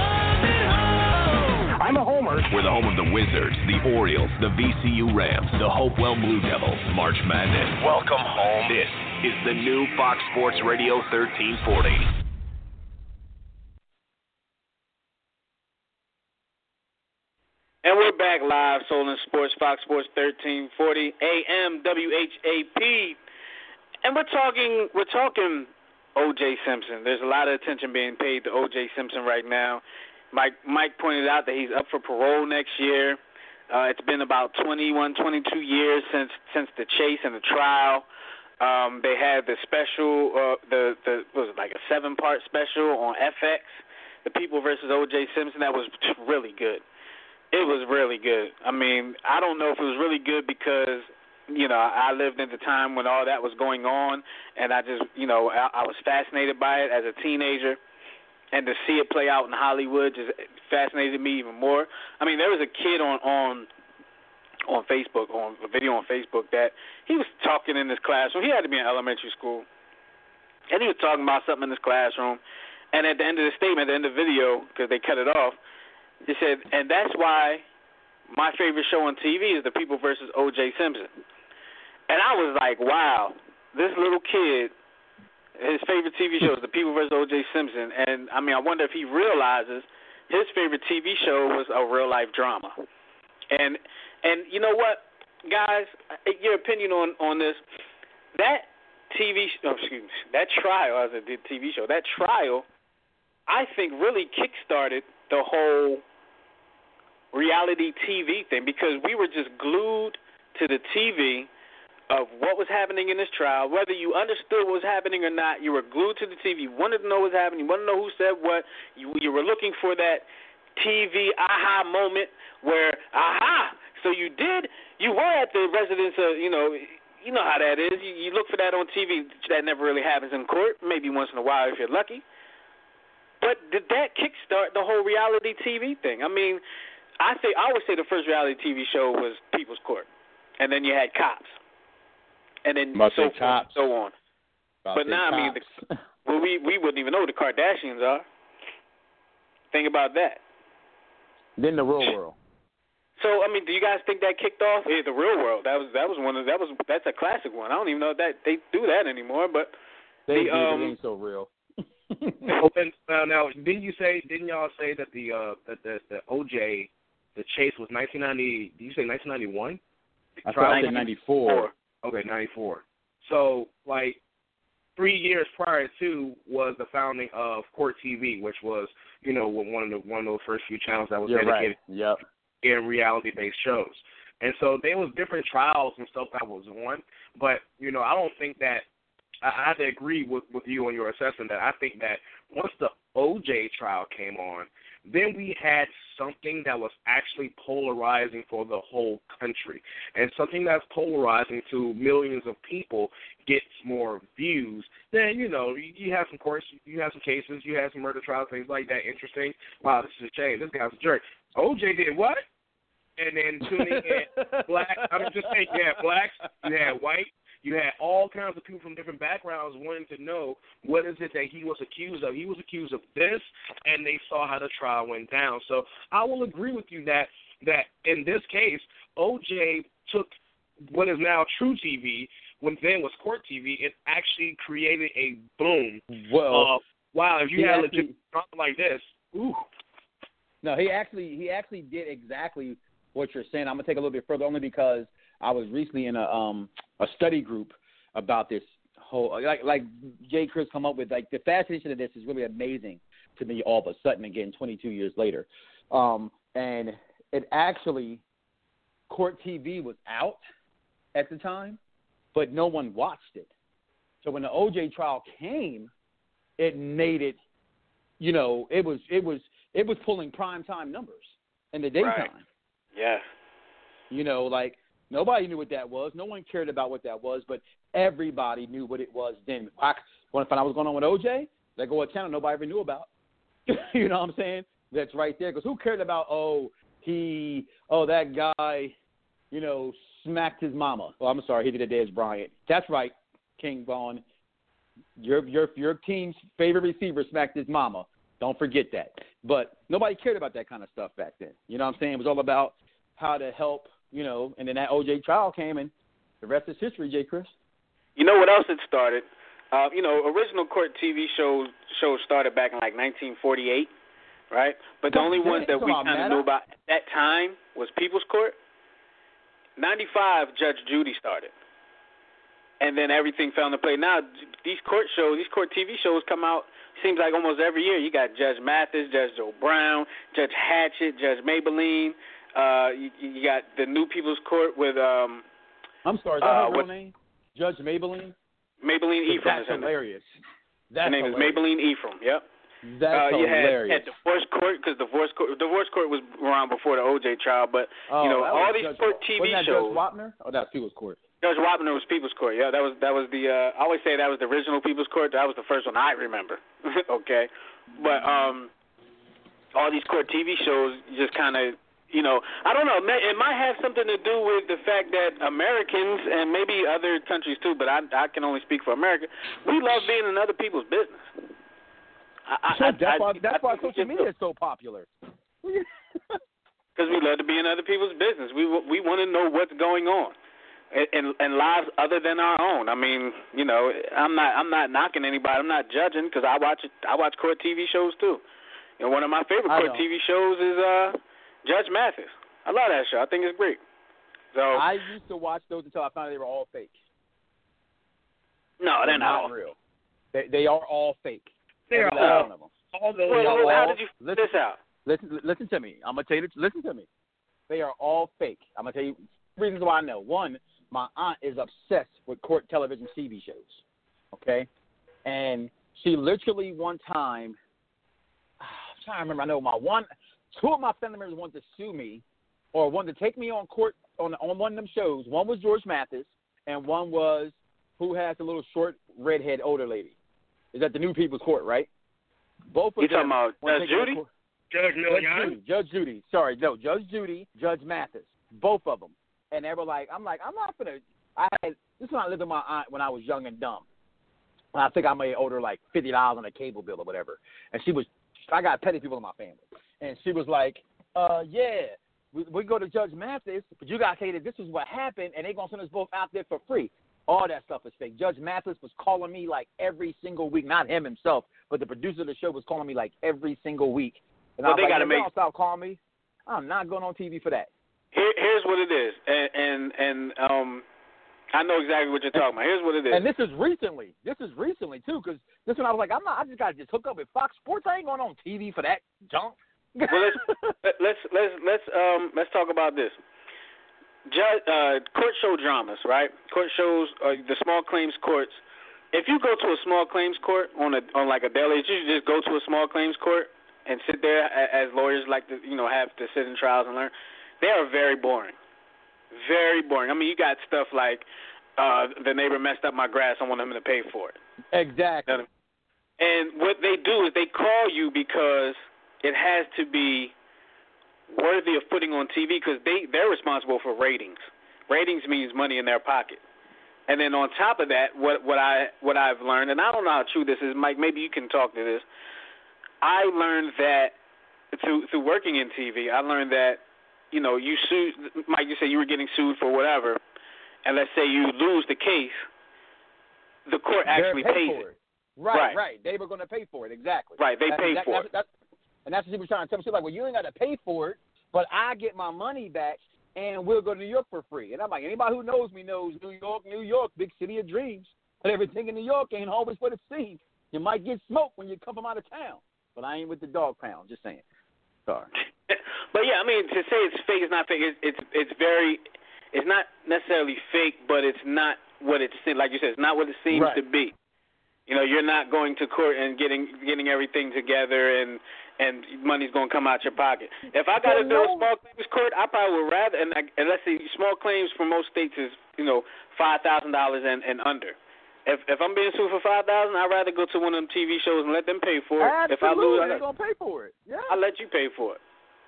I'm a homer. We're the home of the Wizards, the Orioles, the V C U Rams, the Hopewell Blue Devils, March Madness. Welcome home. This is the new Fox Sports Radio thirteen forty. And we're back live, Soul and Sports, Fox Sports thirteen forty A M W H A P. And we're talking we're talking O J Simpson. There's a lot of attention being paid to O J Simpson right now. Mike Mike pointed out that he's up for parole next year. Uh, it's been about twenty-one, twenty-two years since since the chase and the trial. Um, they had the special, uh, the the what was it, like a seven-part special on F X, The People versus O J Simpson. That was really good. It was really good. I mean, I don't know if it was really good because, you know, I lived at the time when all that was going on, and I just, you know, I, I was fascinated by it as a teenager, and to see it play out in Hollywood just fascinated me even more. I mean, there was a kid on on on Facebook, on a video on Facebook, that he was talking in his classroom. He had to be in elementary school, and he was talking about something in his classroom, and at the end of the statement, at the end of the video, because they cut it off, he said, and that's why my favorite show on T V is The People versus O J Simpson. And I was like, wow, this little kid, his favorite T V show is The People versus O J Simpson. And, I mean, I wonder if he realizes his favorite T V show was a real-life drama. And, and you know what, guys, your opinion on, on this, that T V show, oh, excuse me, that trial, as it did T V show, that trial, I think really kick-started the whole reality T V thing, because we were just glued to the T V of what was happening in this trial. Whether you understood what was happening or not, you were glued to the T V. You wanted to know what was happening. You wanted to know who said what. You, you were looking for that T V aha moment where, aha, so you did, you were at the residence of, you know, you know how that is. You, you look for that on T V. That never really happens in court, maybe once in a while if you're lucky. But did that kickstart the whole reality T V thing? I mean, I think I would say the first reality T V show was People's Court, and then you had Cops, and then Must so say forth and Cops. so on. Must But say now, I mean, Cops. the, well, we we wouldn't even know who the Kardashians are. Think about that. Then the real world. So, I mean, do you guys think that kicked off? Yeah, the Real World. That was that was one of that was that's a classic one. I don't even know if that they do that anymore, but They the, do, um, it ain't so real. Oh, and, uh, now, didn't you say? Didn't y'all say that the uh, that the, the O J, the chase was nineteen ninety? Did you say nineteen ninety one? I thought I said ninety-four. Okay, ninety-four. So, like, three years prior to was the founding of Court T V, which was, you know, one of the one of those first few channels that was You're dedicated right. Yep. in reality-based shows. And so there was different trials and stuff that was on, but, you know, I don't think that, I have to agree with, with you on your assessment that I think that once the O J trial came on, then we had something that was actually polarizing for the whole country. And something that's polarizing to millions of people gets more views. Then, you know, you, you have some courts, you have some cases, you have some murder trials, things like that. Interesting. Wow, this is a shame. This guy's a jerk. O J did what? And then tuning in black, I'm just saying, you had blacks, you had white, you had all kinds of people from different backgrounds wanting to know what is it that he was accused of. He was accused of this, and they saw how the trial went down. So I will agree with you that that in this case, O J took what is now True T V, when then was Court T V, it actually created a boom. Well, uh, wow, if you had actually, legit drama like this, ooh. No, he actually he actually did exactly what you're saying. I'm gonna take a little bit further, only because I was recently in a um a study group about this whole like like Jay Chris come up with. Like, the fascination of this is really amazing to me all of a sudden again twenty-two years later. Um and it actually, Court T V was out at the time, but no one watched it. So when the O J trial came, it made it, you know, it was it was it was pulling primetime numbers in the daytime. Right. Yeah. You know, like, nobody knew what that was. No one cared about what that was, but everybody knew what it was then. I want to find out what's going on with O J? They go a channel nobody ever knew about. You know what I'm saying? That's right there. Because who cared about, oh, he, oh, that guy, you know, smacked his mama. Well, I'm sorry, he did a Dez Bryant. That's right, King Vaughn. Your, your, your team's favorite receiver smacked his mama. Don't forget that. But nobody cared about that kind of stuff back then. You know what I'm saying? It was all about how to help, you know, and then that O J trial came, and the rest is history, J. Chris. You know what else it started? Uh, you know, original Court T V shows shows started back in like nineteen forty-eight. right? But the only ones that we kind of knew about at that time was People's Court. ninety-five, Judge Judy started. And then everything fell into place. Now, these court shows, these court T V shows come out, seems like almost every year. You got Judge Mathis, Judge Joe Brown, Judge Hatchett, Judge Maybelline. Uh, you, you got the new People's Court with... Um, I'm sorry, is that uh, her real what, name? Judge Maybelline? Maybelline Ephraim. That's is hilarious. That's her name hilarious. is Maybelline Ephraim, yep. That's uh, you hilarious. had, had divorce court, because divorce court, divorce court was around before the O J trial, but, oh, you know, all these Judge, court T V wasn't that shows... Judge Wapner? Oh, that's People's Court. Judge Wapner was People's Court. Yeah, that was that was the. Uh, I always say that was the original People's Court. That was the first one I remember. Okay, but um, all these court T V shows just kind of, you know, I don't know. It might have something to do with the fact that Americans and maybe other countries too, but I I can only speak for America. We love being in other people's business. I, sure, I, that's I, why I, that's I why social media is so popular. Because we love to be in other people's business. We we want to know what's going on. And, and lives other than our own. I mean, you know, I'm not I'm not knocking anybody. I'm not judging because I watch it, I watch court T V shows too. And one of my favorite court T V shows is uh, Judge Mathis. I love that show. I think it's great. So I used to watch those until I found out they were all fake. No, they're, they're not all. real. They they are all fake. They are Every all. one of them. All those. Well, all, how did you figure listen, this out? Listen, listen to me. I'm gonna tell you. Listen to me. They are all fake. I'm gonna tell you reasons why I know. One, my aunt is obsessed with court television T V shows, okay? And she literally one time, I'm trying to remember, I know my one, two of my family members wanted to sue me or wanted to take me on court on on one of them shows. One was George Mathis, and one was, who has the little short, redhead older lady? Is that the New People's Court, right? Both of you them. talking about Judge Judy? Judge Judy. Judge Judy. Sorry, no, Judge Judy, Judge Mathis. Both of them. And they were like, I'm like, I'm not gonna. I had this is when I lived with my aunt when I was young and dumb. And I think I may owed her like fifty dollars on a cable bill or whatever. And she was, I got petty people in my family, and she was like, uh, yeah, we, we go to Judge Mathis, but you gotta say that this is what happened, and they gonna send us both out there for free. All that stuff is fake. Judge Mathis was calling me like every single week, not him himself, but the producer of the show was calling me like every single week. And well, I was they like, gotta hey, make. don't stop calling me. I'm not going on T V for that. Here, here's what it is, and and, and um, I know exactly what you're talking about. Here's what it is. And this is recently. This is recently too, because this one I was like, I'm not. I just got to just hook up with Fox Sports. I ain't going on T V for that junk. Well, let's let's let's let's um let's talk about this. Judge, uh, court show dramas, right? Court shows, uh, the small claims courts. If you go to a small claims court on a on like a daily, you should just go to a small claims court and sit there as lawyers like to you know have to sit in trials and learn. They are very boring, very boring. I mean, you got stuff like uh, the neighbor messed up my grass. I want him to pay for it. Exactly. And what they do is they call you because it has to be worthy of putting on T V because they, they're responsible for ratings. Ratings means money in their pocket. And then on top of that, what, what, I, what I've learned, and I don't know how true this is, Mike, maybe you can talk to this. I learned that through, through working in T V, I learned that, you know, you sued, Mike, you said you were getting sued for whatever, and let's say you lose the case, the court actually pays pays for it. it. Right, right, right. They were going to pay for it, exactly. Right, they that's, pay that, for that's, it. That's, and that's what she was trying to tell me. She's like, well, you ain't got to pay for it, but I get my money back, and we'll go to New York for free. And I'm like, anybody who knows me knows New York, New York, big city of dreams. But everything in New York ain't always what it seems. You might get smoked when you come from out of town. But I ain't with the dog pound, just saying. Sorry. But yeah, I mean, to say it's fake is not fake. It's it's, it's very, it's not necessarily fake, but it's not what it seems. Like you said, it's not what it seems right. to be. You know, you're not going to court and getting getting everything together, and and money's going to come out your pocket. If I got to do a small claims court, I probably would rather. And, I, and let's see, small claims for most states is you know five thousand dollars and and under. If if I'm being sued for five thousand, I'd rather go to one of them T V shows and let them pay for it. Absolutely, if I lose, they're gonna pay for it. Yeah, I'll let you pay for it.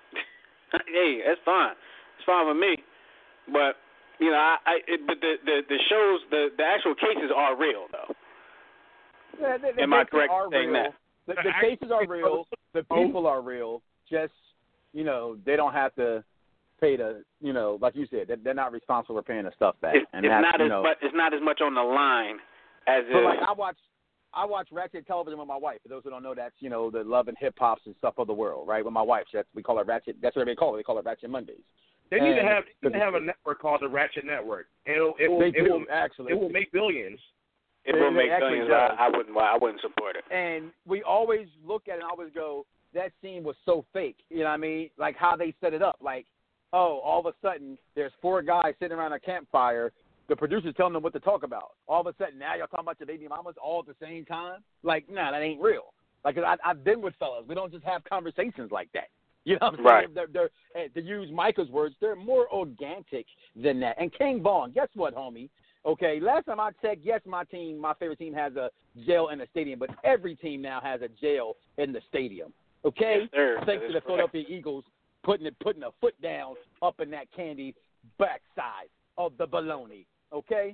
Hey, that's fine. It's fine with me. But you know, I, I it, but the, the the shows, the the actual cases are real though. Yeah, the, the Am I cases correct are saying real. that? The, the cases are real. The people are real. Just you know, they don't have to pay the you know, like you said, they're, they're not responsible for paying the stuff back. It's, and it's that's, not you as know, much. It's not as much on the line as but if. like I watch, I watch Ratchet television with my wife. For those who don't know, that's, you know, the love and hip hops and stuff of the world, right? With my wife, that's, we call it Ratchet. That's what they call it. They call it Ratchet Mondays. They need and to have they need to have a network called the Ratchet Network. It'll, it will they it do, will actually. It will make billions. It They- will they make actually billions. does. I, I wouldn't. I wouldn't support it. And we always look at it and always go, that scene was so fake. You know what I mean? Like how they set it up. Like, oh, all of a sudden there's four guys sitting around a campfire. The producer's telling them what to talk about. All of a sudden now y'all talking about your baby mamas all at the same time. Like, nah, that ain't real. Like, I, I've been with fellas. We don't just have conversations like that. You know what I'm right. saying? They're, they're, to use Micah's words, they're more organic than that. And King Vaughn, guess what, homie? Okay, last time I checked, yes, my team, my favorite team has a jail in the stadium, but every team now has a jail in the stadium. Okay? Yes, sir. Thanks to the correct. Philadelphia Eagles putting it, putting a foot down up in that candy backside of the baloney. Okay?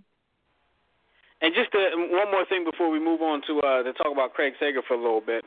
And just to, one more thing before we move on to uh, to talk about Craig Sager for a little bit.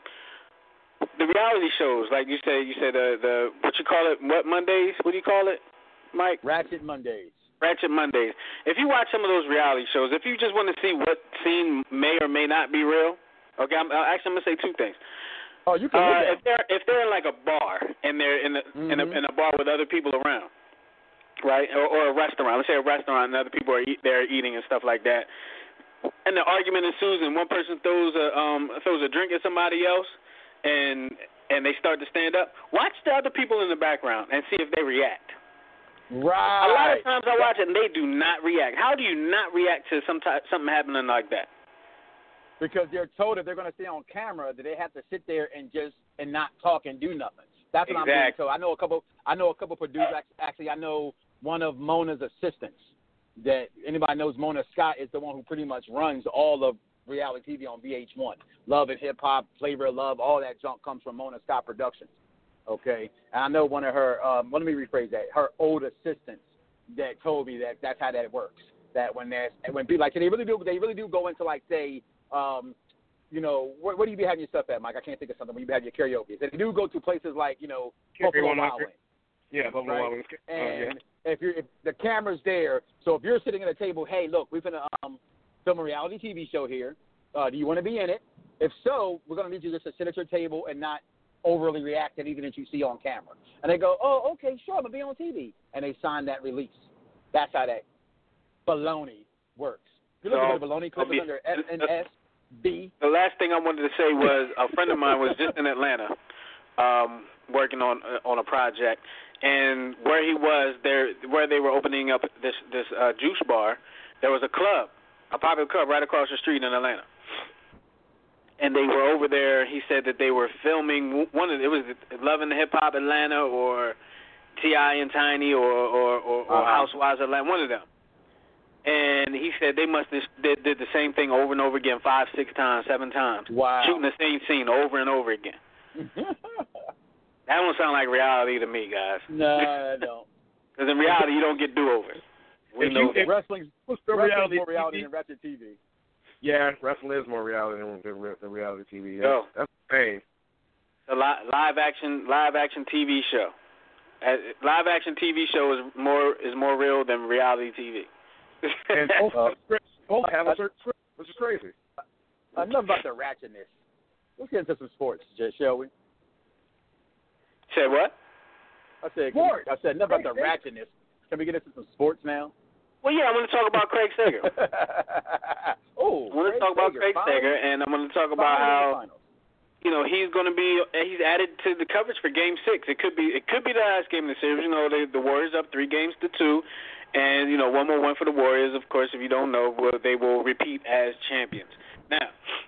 The reality shows, like you said, you said uh, the what you call it, what Mondays? What do you call it, Mike? Ratchet Mondays. Ratchet Mondays. If you watch some of those reality shows, if you just want to see what scene may or may not be real, okay, I'm, actually I'm gonna say two things. Oh, you can. Uh, if they're if they're in like a bar and they're in a, mm-hmm. in a in a bar with other people around, right, or, or a restaurant. Let's say a restaurant and other people are eat, there eating and stuff like that, and the argument ensues and one person throws a um throws a drink at somebody else, and and they start to stand up. Watch the other people in the background and see if they react. Right. A lot of times I watch it and they do not react. How do you not react to some type, something happening like that? Because they're told if they're going to stay on camera that they have to sit there and just and not talk and do nothing. That's what exactly. I'm doing. So I know a couple. I know a couple producers. Actually, I know one of Mona's assistants. That anybody knows Mona Scott is the one who pretty much runs all of reality T V on V H one. Love and Hip Hop, Flavor of Love, all that junk comes from Mona Scott Productions. Okay, and I know one of her. Um, let me rephrase that. Her old assistants that told me that that's how that works. That when there's when people like they really do they really do go into like say. Um, you know, where, where do you be having your stuff at, Mike? I can't think of something. When you have your karaoke, they do go to places like you know Buffalo Wild Wings. Yeah, Buffalo right? Wild Wings. Uh, and yeah. if you're if the camera's there, so if you're sitting at a table, hey, look, we're gonna um, film a reality T V show here. Uh, do you want to be in it? If so, we're gonna need you just to sit at your table and not overly react to anything that you see on camera. And they go, oh, okay, sure, I'm gonna be on T V, and they sign that release. That's how that baloney works. If you look So, at the baloney clip is under S N S. B. The last thing I wanted to say was a friend of mine was just in Atlanta, um, working on uh, on a project, and where he was there, where they were opening up this this uh, juice bar, there was a club, a popular club right across the street in Atlanta, and they were over there. He said that they were filming one of it was Love and Hip Hop Atlanta or T I and Tiny or or, or, or uh-huh. Housewives Atlanta, one of them. And he said they must have did, did the same thing over and over again, five, six times, seven times. Wow. Shooting the same scene over and over again. That don't sound like reality to me, guys. No, I don't. Because in reality, you don't get do-overs. We if know you, that. if, Wrestling's, what's the wrestling's reality more reality T V? than Ratchet T V. Yeah, wrestling is more reality than the, the reality T V. That's, Yo. that's the thing. A li- live action, live action T V show. Uh, live action T V show is more is more real than reality T V. And both, Uh, both have a certain script, which is crazy. Enough about the ratchetness. Let's get into some sports, shall we? Say what? I said, Sports. I said enough about the ratchetness. Can we get into some sports now? Well, yeah, I want to talk about Craig Sager. oh, I want to talk about Craig Sager, and I'm going to talk about how you know he's going to be he's added to the coverage for Game Six. It could be it could be the last game of the series. You know, they, the Warriors up three games to two, and you know one more win for the Warriors. Of course, if you don't know, well, they will repeat as champions. Now,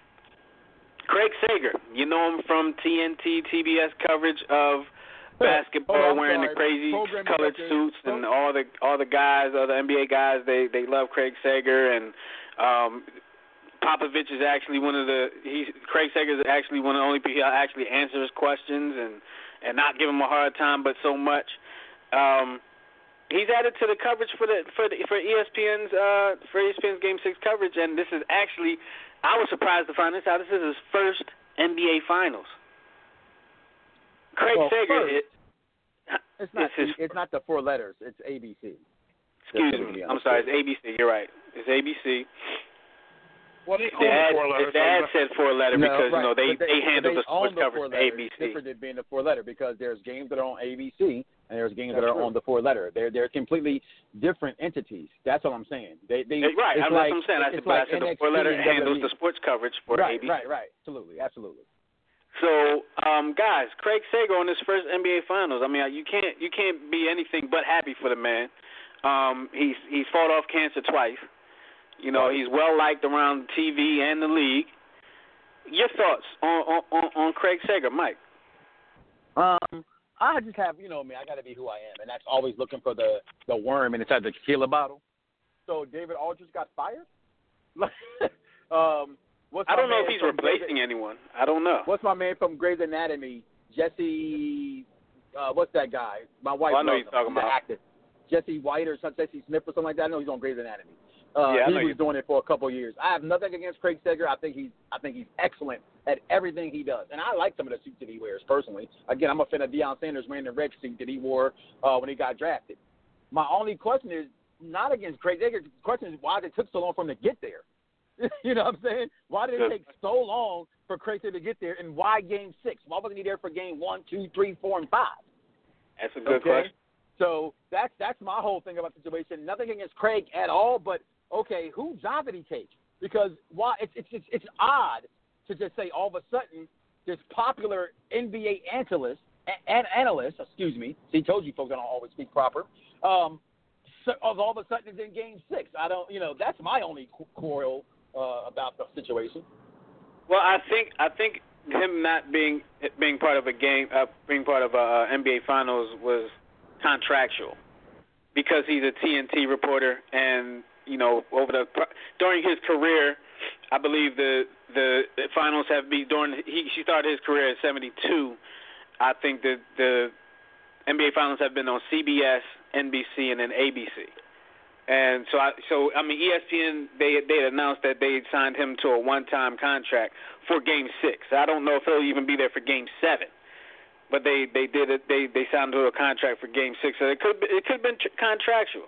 Craig Sager, you know him from T N T, T B S coverage of basketball, oh, wearing sorry. the crazy Program colored director. suits, and all the all the guys, all the N B A guys, they they love Craig Sager, and um, Popovich is actually one of the he Craig Sager is actually one of the only people who actually answers questions and and not give him a hard time, but so much. Um, he's added to the coverage for the for the, for E S P N's uh, for E S P N's Game Six coverage, and this is actually I was surprised to find this out. This is his first N B A Finals. Craig well, Sager. First, It, it's not. it's his, it's not the four letters. It's A B C. excuse me. I'm sorry. It's A B C. You're right. It's A B C. Well, they the ad, the ad said four letter no, because right. you know they they, they handle they the sports own the coverage four for A letter. B It's C. different than being the four letter because there's games that are on A B C and there's games That's that are true. on the four letter. They're they're completely different entities. That's all I'm saying. They they Hey, right, it's I'm, like, that's what I'm saying. I said, it's but like I said the N X T four letter and handles W W E. the sports coverage for right, A B C. Right, right, absolutely, absolutely. So, um, guys, Craig Sager on his first N B A Finals. I mean, you can't you can't be anything but happy for the man. Um, he's he's fought off cancer twice. You know, he's well liked around T V and the league. Your thoughts on on, on Craig Sager, Mike? Um, I just have, you know, me. I got to be who I am, and that's always looking for the the worm inside the tequila bottle. So David Aldridge got fired. um, what's I don't my know man if he's from replacing Grey's, anyone. I don't know. What's my man from Grey's Anatomy? Jesse. Uh, what's that guy? My wife. Oh, I know loves you're talking him. He's about. an actor. Jesse White or something, Jesse Smith or something like that. I know he's on Grey's Anatomy. Uh, Yeah, I he know was you. doing it for a couple of years. I have nothing against Craig Sager. I think he's I think he's excellent at everything he does, and I like some of the suits that he wears personally. Again, I'm a fan of Deion Sanders wearing the red suit that he wore uh, when he got drafted. My only question is not against Craig Sager. The question is why it took so long for him to get there. You know what I'm saying? Why did it take so long for Craig Sager to get there, and why Game Six? Why wasn't he there for Game One, Two, Three, Four, and Five? That's a good okay? question. So that's that's my whole thing about the situation. Nothing against Craig at all, but okay, whose job did he take? Because why? It's it's it's, it's odd to just say all of a sudden this popular N B A analyst, an analyst, excuse me. See, told you folks I don't always speak proper. Um, so all of a sudden it's in Game Six. I don't, you know, that's my only quarrel uh, about the situation. Well, I think I think him not being being part of a game, uh, being part of a uh, N B A Finals was contractual because he's a T N T reporter, and you know, over the during his career, I believe the the finals have been during he she started his career at seventy-two. I think that the N B A Finals have been on C B S, N B C, and then A B C. And so, I, so I mean, E S P N they they had announced that they had signed him to a one-time contract for Game Six. I don't know if he'll even be there for Game Seven, but they, they did it. They they signed him to a contract for Game Six. So it could it could have been tr- contractual.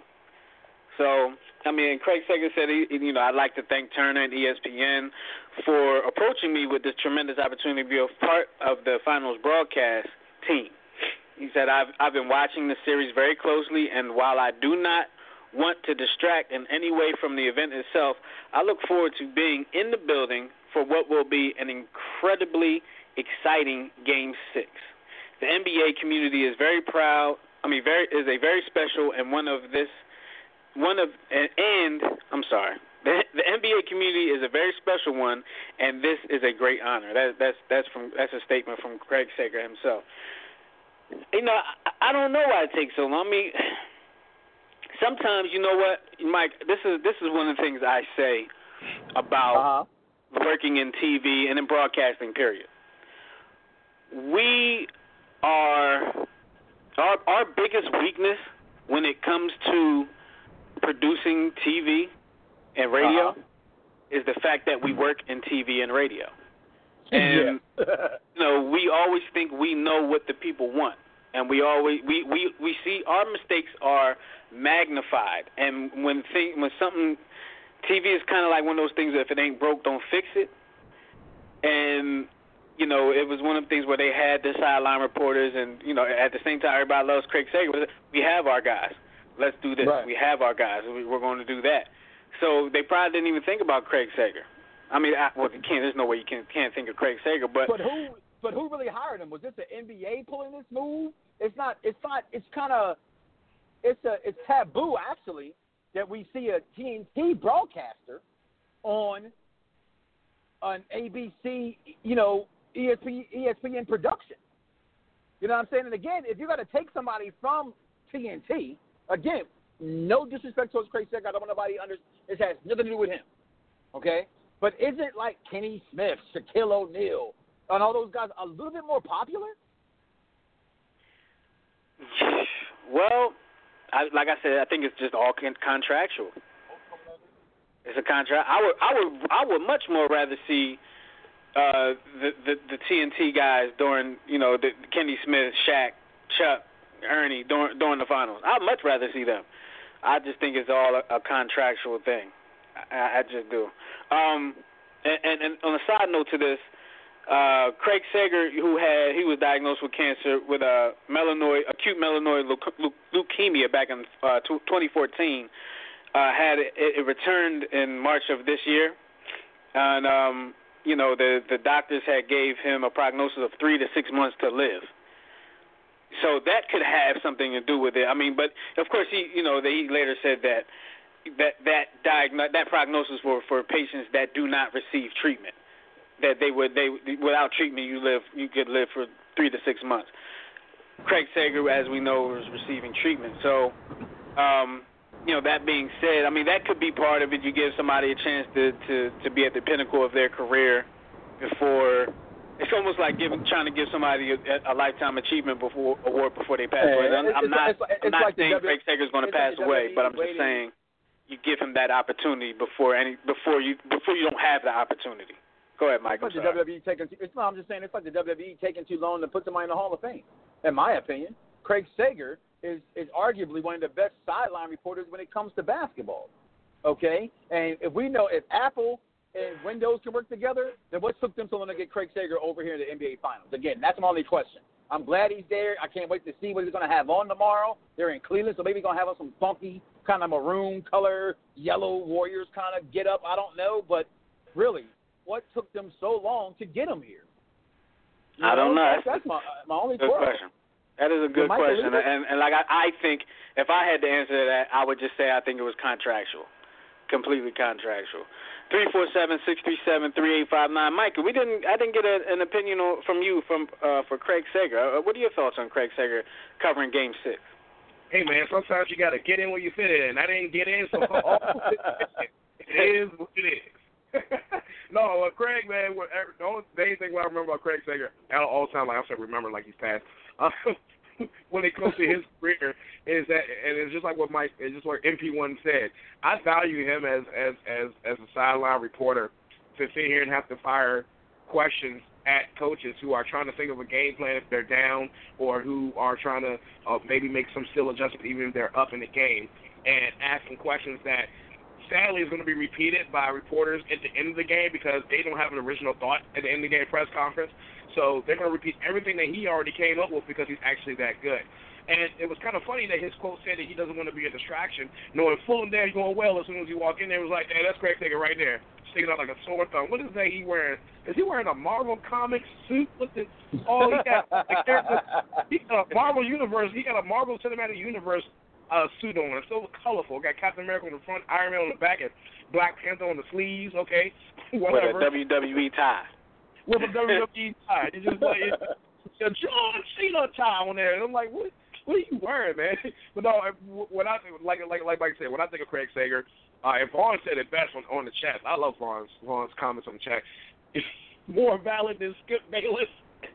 So I mean, Craig Sager said, he, you know, I'd like to thank Turner and E S P N for approaching me with this tremendous opportunity to be a part of the finals broadcast team. He said, I've I've been watching the series very closely, and while I do not want to distract in any way from the event itself, I look forward to being in the building for what will be an incredibly exciting Game Six. The N B A community is very proud. I mean, very is a very special and one of this one of and, and I'm sorry. The, the N B A community is a very special one, and this is a great honor. That, that's that's from that's a statement from Craig Sager himself. You know, I, I don't know why it takes so long. I mean, sometimes, you know what, Mike, this is this is one of the things I say about uh-huh. working in T V and in broadcasting, period. We are, our, our biggest weakness when it comes to producing T V and radio uh-huh. is the fact that we work in T V and radio. And, yeah. you know, we always think we know what the people want. And we always we, we, we see our mistakes are magnified. And when thing, when something T V is kind of like one of those things that if it ain't broke, don't fix it. And you know, it was one of the things where they had the sideline reporters, and you know, at the same time, everybody loves Craig Sager. We have our guys. Let's do this. Right. We have our guys. We're going to do that. So they probably didn't even think about Craig Sager. I mean, I, well, you can't. There's no way you can, can't think of Craig Sager. But but who? But who really hired him? Was this the N B A pulling this move? It's not. It's not. It's kind of. It's a. It's taboo actually that we see a T N T broadcaster on an A B C, you know, E S P N, E S P N production. You know what I'm saying? And again, if you got to take somebody from T N T, again, no disrespect towards Craig Sager. I don't want nobody under. This has nothing to do with him. Okay. But isn't like Kenny Smith, Shaquille O'Neal, and all those guys a little bit more popular? Well, I, like I said, I think it's just all con- contractual. It's a contract. I would, I would, I would much more rather see uh, the, the the T N T guys during, you know, the Kenny Smith, Shaq, Chuck, Ernie during during the finals. I'd much rather see them. I just think it's all a, a contractual thing. I, I just do. Um, and, and, and on a side note to this, uh, Craig Sager, who had he was diagnosed with cancer with a melanoid, acute melanoid leuke- leukemia back in uh, twenty fourteen, uh, had it, it returned in March of this year, and um, you know the the doctors had gave him a prognosis of three to six months to live. So that could have something to do with it. I mean, but of course he, you know, he later said that that that diagno- that prognosis for for patients that do not receive treatment. That they would they without treatment you live you could live for three to six months. Craig Sager, as we know, was receiving treatment. So, um, you know, that being said, I mean that could be part of it. You give somebody a chance to, to, to be at the pinnacle of their career before. It's almost like giving trying to give somebody a, a lifetime achievement before award before they pass hey, away. I'm, it's, I'm not it's, it's I'm not like saying w, Craig Sager's going to pass like away, but I'm just waiting. saying you give him that opportunity before any before you before you don't have the opportunity. Go ahead, Mike. It's like the W W E taking. It's, no, I'm just saying it's like the W W E taking too long to put somebody in the Hall of Fame. In my opinion, Craig Sager is is arguably one of the best sideline reporters when it comes to basketball. Okay, and if we know if Apple and Windows can work together, then what took them so long to get Craig Sager over here in the N B A Finals? Again, that's my only question. I'm glad he's there. I can't wait to see what he's going to have on tomorrow. They're in Cleveland, so maybe he's going to have on some funky kind of maroon color, yellow Warriors kind of get up. I don't know, but really, what took them so long to get him here? You I don't know. That's, that's my my only good quarrel. question. That is a good question, and, and like I, I think if I had to answer that, I would just say I think it was contractual, completely contractual. Three four seven six three seven three eight five nine. Micah, we didn't. I didn't get a, an opinion from you from uh, for Craig Sager. Uh, what are your thoughts on Craig Sager covering Game Six? Hey man, sometimes you got to get in where you fit in. I didn't get in, so it is what it is. No, uh, Craig, man, what, the only main thing what I remember about Craig Sager all the time, like I'm still remember like he's passed. Uh, when it comes to his career, is that, and it's just like what Mike, it's just what M P one said. I value him as as as as a sideline reporter to sit here and have to fire questions at coaches who are trying to think of a game plan if they're down, or who are trying to uh, maybe make some still adjustments even if they're up in the game, and asking questions that sadly is going to be repeated by reporters at the end of the game because they don't have an original thought at the end of the game press conference. So they're going to repeat everything that he already came up with because he's actually that good. And it was kind of funny that his quote said that he doesn't want to be a distraction, knowing full and damn going well as soon as you walk in there. It was like, hey, that's Craig Sager right there, sticking out like a sore thumb. What is that he wearing? Is he wearing a Marvel Comics suit? What's this? Oh, he got like, he got a Marvel Universe. He got a Marvel Cinematic Universe uh, suit on. It's so colorful. Got Captain America on the front, Iron Man on the back, and Black Panther on the sleeves. Okay, whatever. With a W W E tie. With a W W E tie. It's just like it's a John Cena tie on there. And I'm like, what? What are you wearing, man? But no, when I like like like Mike said, when I think of Craig Sager, uh, and Vaughn said it best on, on the chat. I love Vaughn's Vaughn's comments on the chat. It's more valid than Skip Bayless.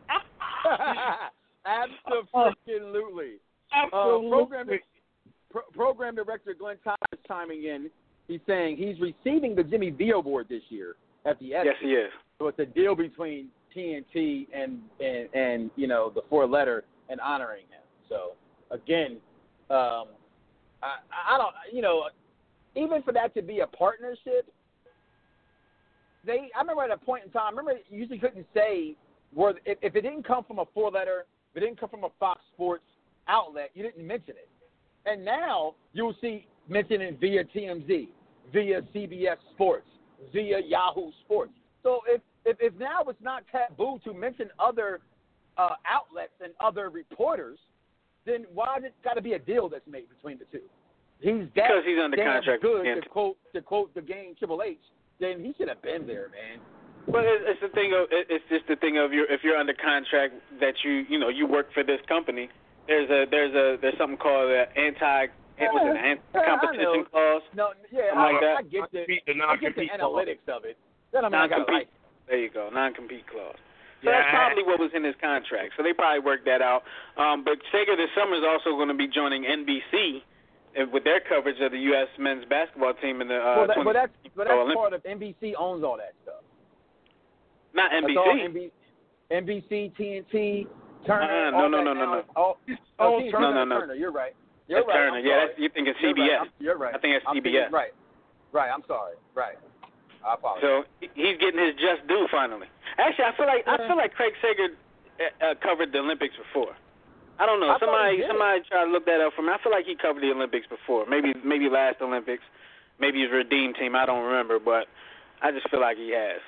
Absolutely. Absolutely. Uh, program, pro, program director Glenn Thomas chiming in. He's saying he's receiving the Jimmy V Award this year at the S. Yes, he is. So it's a deal between T N T and and, and you know the four letter and honoring him. So again, um, I, I don't you know even for that to be a partnership, they I remember at a point in time. I remember you usually couldn't say where if, if it didn't come from a four letter, if it didn't come from a Fox Sports outlet, you didn't mention it. And now you'll see mentioning via T M Z, via C B S Sports, via Yahoo Sports. So if if, if now it's not taboo to mention other uh, outlets and other reporters, then why has it got to be a deal that's made between the two? He's that because he's under damn contract. good to quote to quote the game Triple H. Then he should have been there, man. But it's the thing of it's just the thing of your if you're under contract that you you know you work for this company. There's a there's a there's something called an anti yeah, what's it, an anti-competition clause. No, yeah, I, like I, I get the I get the analytics of it. Then I mean, I got like. There you go, non-compete clause. So yeah. that's probably what was in his contract. So they probably worked that out. Um, but Sager this summer is also going to be joining N B C with their coverage of the U S men's basketball team in the uh, well, that, but that's but that's Olympics. part of N B C owns all that stuff. Not N B C. That's all N B C, N B C, T N T, Turner. Uh, no, all no, that no, no, now. no. All, oh, Turner, no, no, no. Turner. You're right. You're that's right. Turner. I'm yeah, sorry. that's, you think it's You're C B S? Right. You're right. I think it's I'm C B S. Thinking, right. Right. I'm sorry. Right. I apologize. So he's getting his just due finally. Actually, I feel like I feel like Craig Sager uh, covered the Olympics before. I don't know. I Somebody somebody try to look that up for me. I feel like he covered the Olympics before. Maybe maybe last Olympics. Maybe his Redeem team. I don't remember, but I just feel like he has.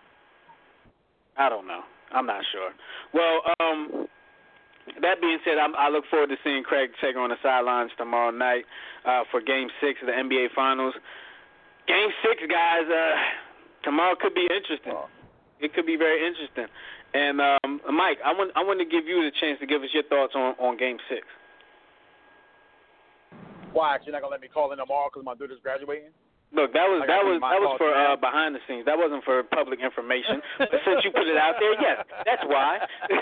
I don't know. I'm not sure. Well, um, that being said, I'm, I look forward to seeing Craig Sager on the sidelines tomorrow night uh, for Game Six of the N B A Finals. Game Six, guys. Uh, tomorrow could be interesting. It could be very interesting. And um, Mike, I want I want to give you the chance to give us your thoughts on, on Game Six. Why? You're not gonna let me call in tomorrow because my daughter's graduating? Look, that was that was that was for uh, behind the scenes. That wasn't for public information. But since you put it out there, yes, that's why.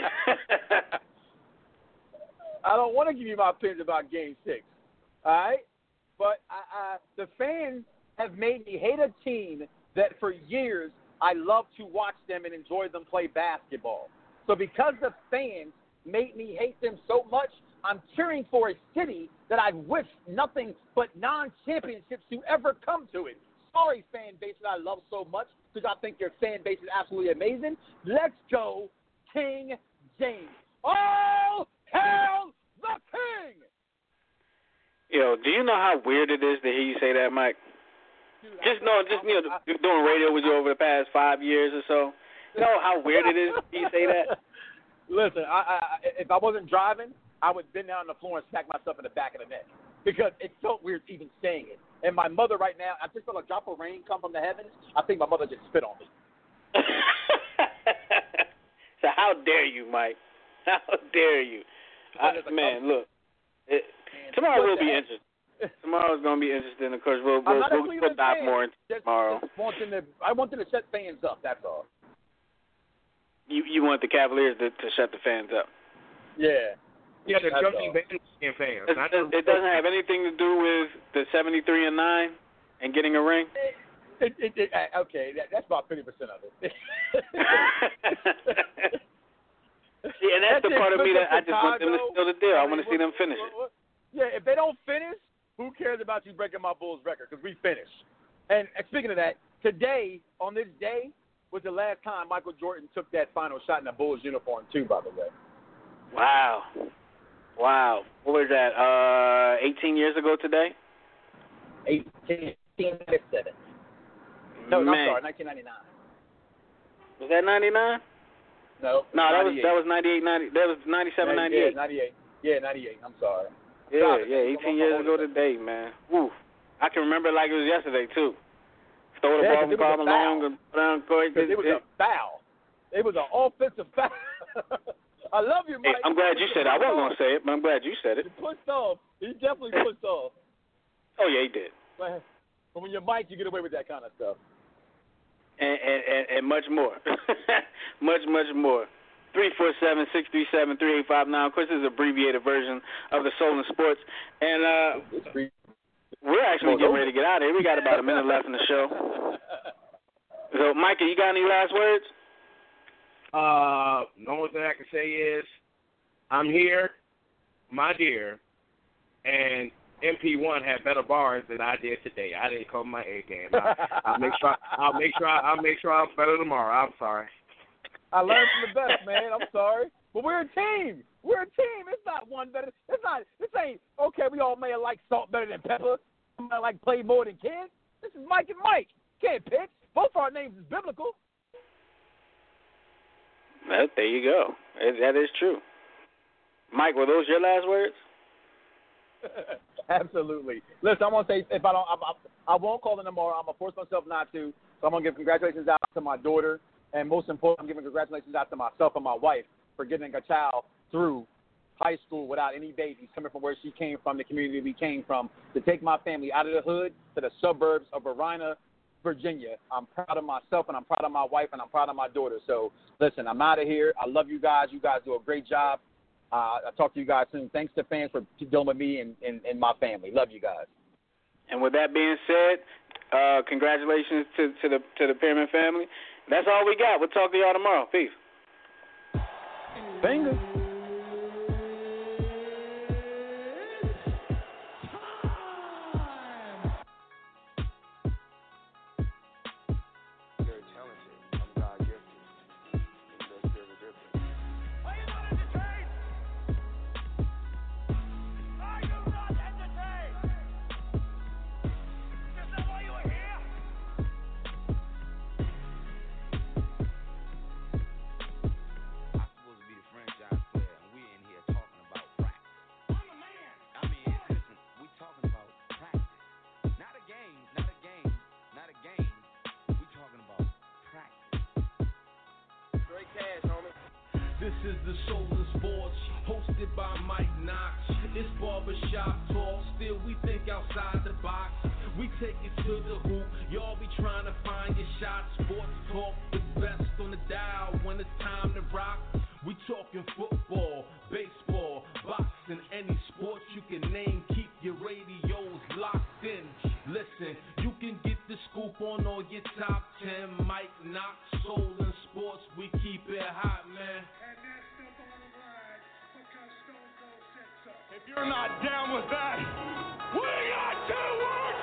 I don't want to give you my opinions about Game Six, all right? But I, I, the fans have made me hate a team that for years I love to watch them and enjoy them play basketball. So because the fans made me hate them so much, I'm cheering for a city that I wish nothing but non-championships to ever come to it. Sorry, fan base that I love so much, because I think your fan base is absolutely amazing. Let's go, King James. All hail the King! Yo, do you know how weird it is to hear you say that, Mike? Dude, just know, just you know, doing radio with you over the past five years or so. You know how weird it is to hear you say that? Listen, I, I, if I wasn't driving, I would bend down on the floor and smack myself in the back of the neck because it felt weird even saying it. And my mother right now, I just felt a drop of rain come from the heavens. I think my mother just spit on me. So how dare you, Mike? How dare you? I, man, look, it, tomorrow will be interesting. Tomorrow's going to be interesting. Of course, we'll, we'll, we'll, we'll dive fan. more into just, tomorrow. Just want them to, I want them to shut fans up, that's all. You you want the Cavaliers to, to shut the fans up? Yeah. Yeah, the jumping bandstand fans. It, it, it doesn't have anything to do with the seventy-three and nine and getting a ring? It, it, it, okay, that, that's about fifty percent of it. See, and that's, that's the part of me that I just want them to seal the deal. I, mean, I want to see them finish it. Yeah, if they don't finish, who cares about you breaking my Bulls record? Because we finished. And, and speaking of that, today, on this day, was the last time Michael Jordan took that final shot in a Bulls uniform, too, by the way. Wow. Wow. What was that, uh, eighteen years ago today? eighteen ninety-seven. No, Man. I'm sorry, nineteen ninety-nine. Was that ninety-nine? No. No, that was that was ninety-eight, ninety. That was ninety-seven, ninety-eight. Yeah, ninety-eight. Yeah, ninety-eight. I'm sorry. Yeah, sorry. yeah, eighteen years ago today, man. Woo. I can remember it like it was yesterday too. Throw the yeah, ball from Karl Malone and put down court. It, it was it, a foul. It was an offensive foul. I love you, Mike. Hey, I'm glad you said it. I wasn't gonna say it, but I'm glad you said it. He pushed off. He definitely pushed off. Oh yeah, he did. But when you're Mike, you get away with that kind of stuff. And and, and, and much more, much much more. Three four seven six three seven three eight five nine. Of course, this is an abbreviated version of the Soul in Sports, and uh, we're actually getting ready to get out of here. We got about a minute left in the show. So, Micah, you got any last words? Uh, the only thing I can say is, I'm here, my dear, and M P one had better bars than I did today. I didn't come my A game. I, I'll make sure. I'll make sure. I'll make sure I'm better tomorrow. I'm sorry. I learned from the best, man. I'm sorry, but we're a team. We're a team. It's not one better. It's not. This ain't okay. We all may like salt better than pepper. We might like play more than kids. This is Mike and Mike. Can't pick. Both our names is biblical. Well, there you go. That is true. Mike, were those your last words? Absolutely. Listen, I want to say if I don't, I, I, I won't call in tomorrow. I'm gonna force myself not to. So I'm gonna give congratulations out to my daughter, and most important, I'm giving congratulations out to myself and my wife for getting a child through high school without any babies, coming from where she came from, the community we came from, to take my family out of the hood to the suburbs of Verina, Virginia. I'm proud of myself, and I'm proud of my wife, and I'm proud of my daughter. So, listen, I'm out of here. I love you guys. You guys do a great job. Uh, I'll talk to you guys soon. Thanks to fans for dealing with me and, and, and my family. Love you guys. And with that being said, uh, congratulations to, to the to the Pyramid family. That's all we got. We'll talk to y'all tomorrow. Peace. Fingers. is the Soul and Sports, hosted by Mike Knox. It's barbershop talk, still we think outside the box. We take it to the hoop, y'all be trying to find your shot. Sports talk, the best on the dial when it's time to rock. We talking football, baseball, boxing, any sports you can name. Keep your radios locked in. Listen, you can get the scoop on all your top ten. Mike Knox, Soul and Sports, we keep it hot, man. If you're not down with that, we got two words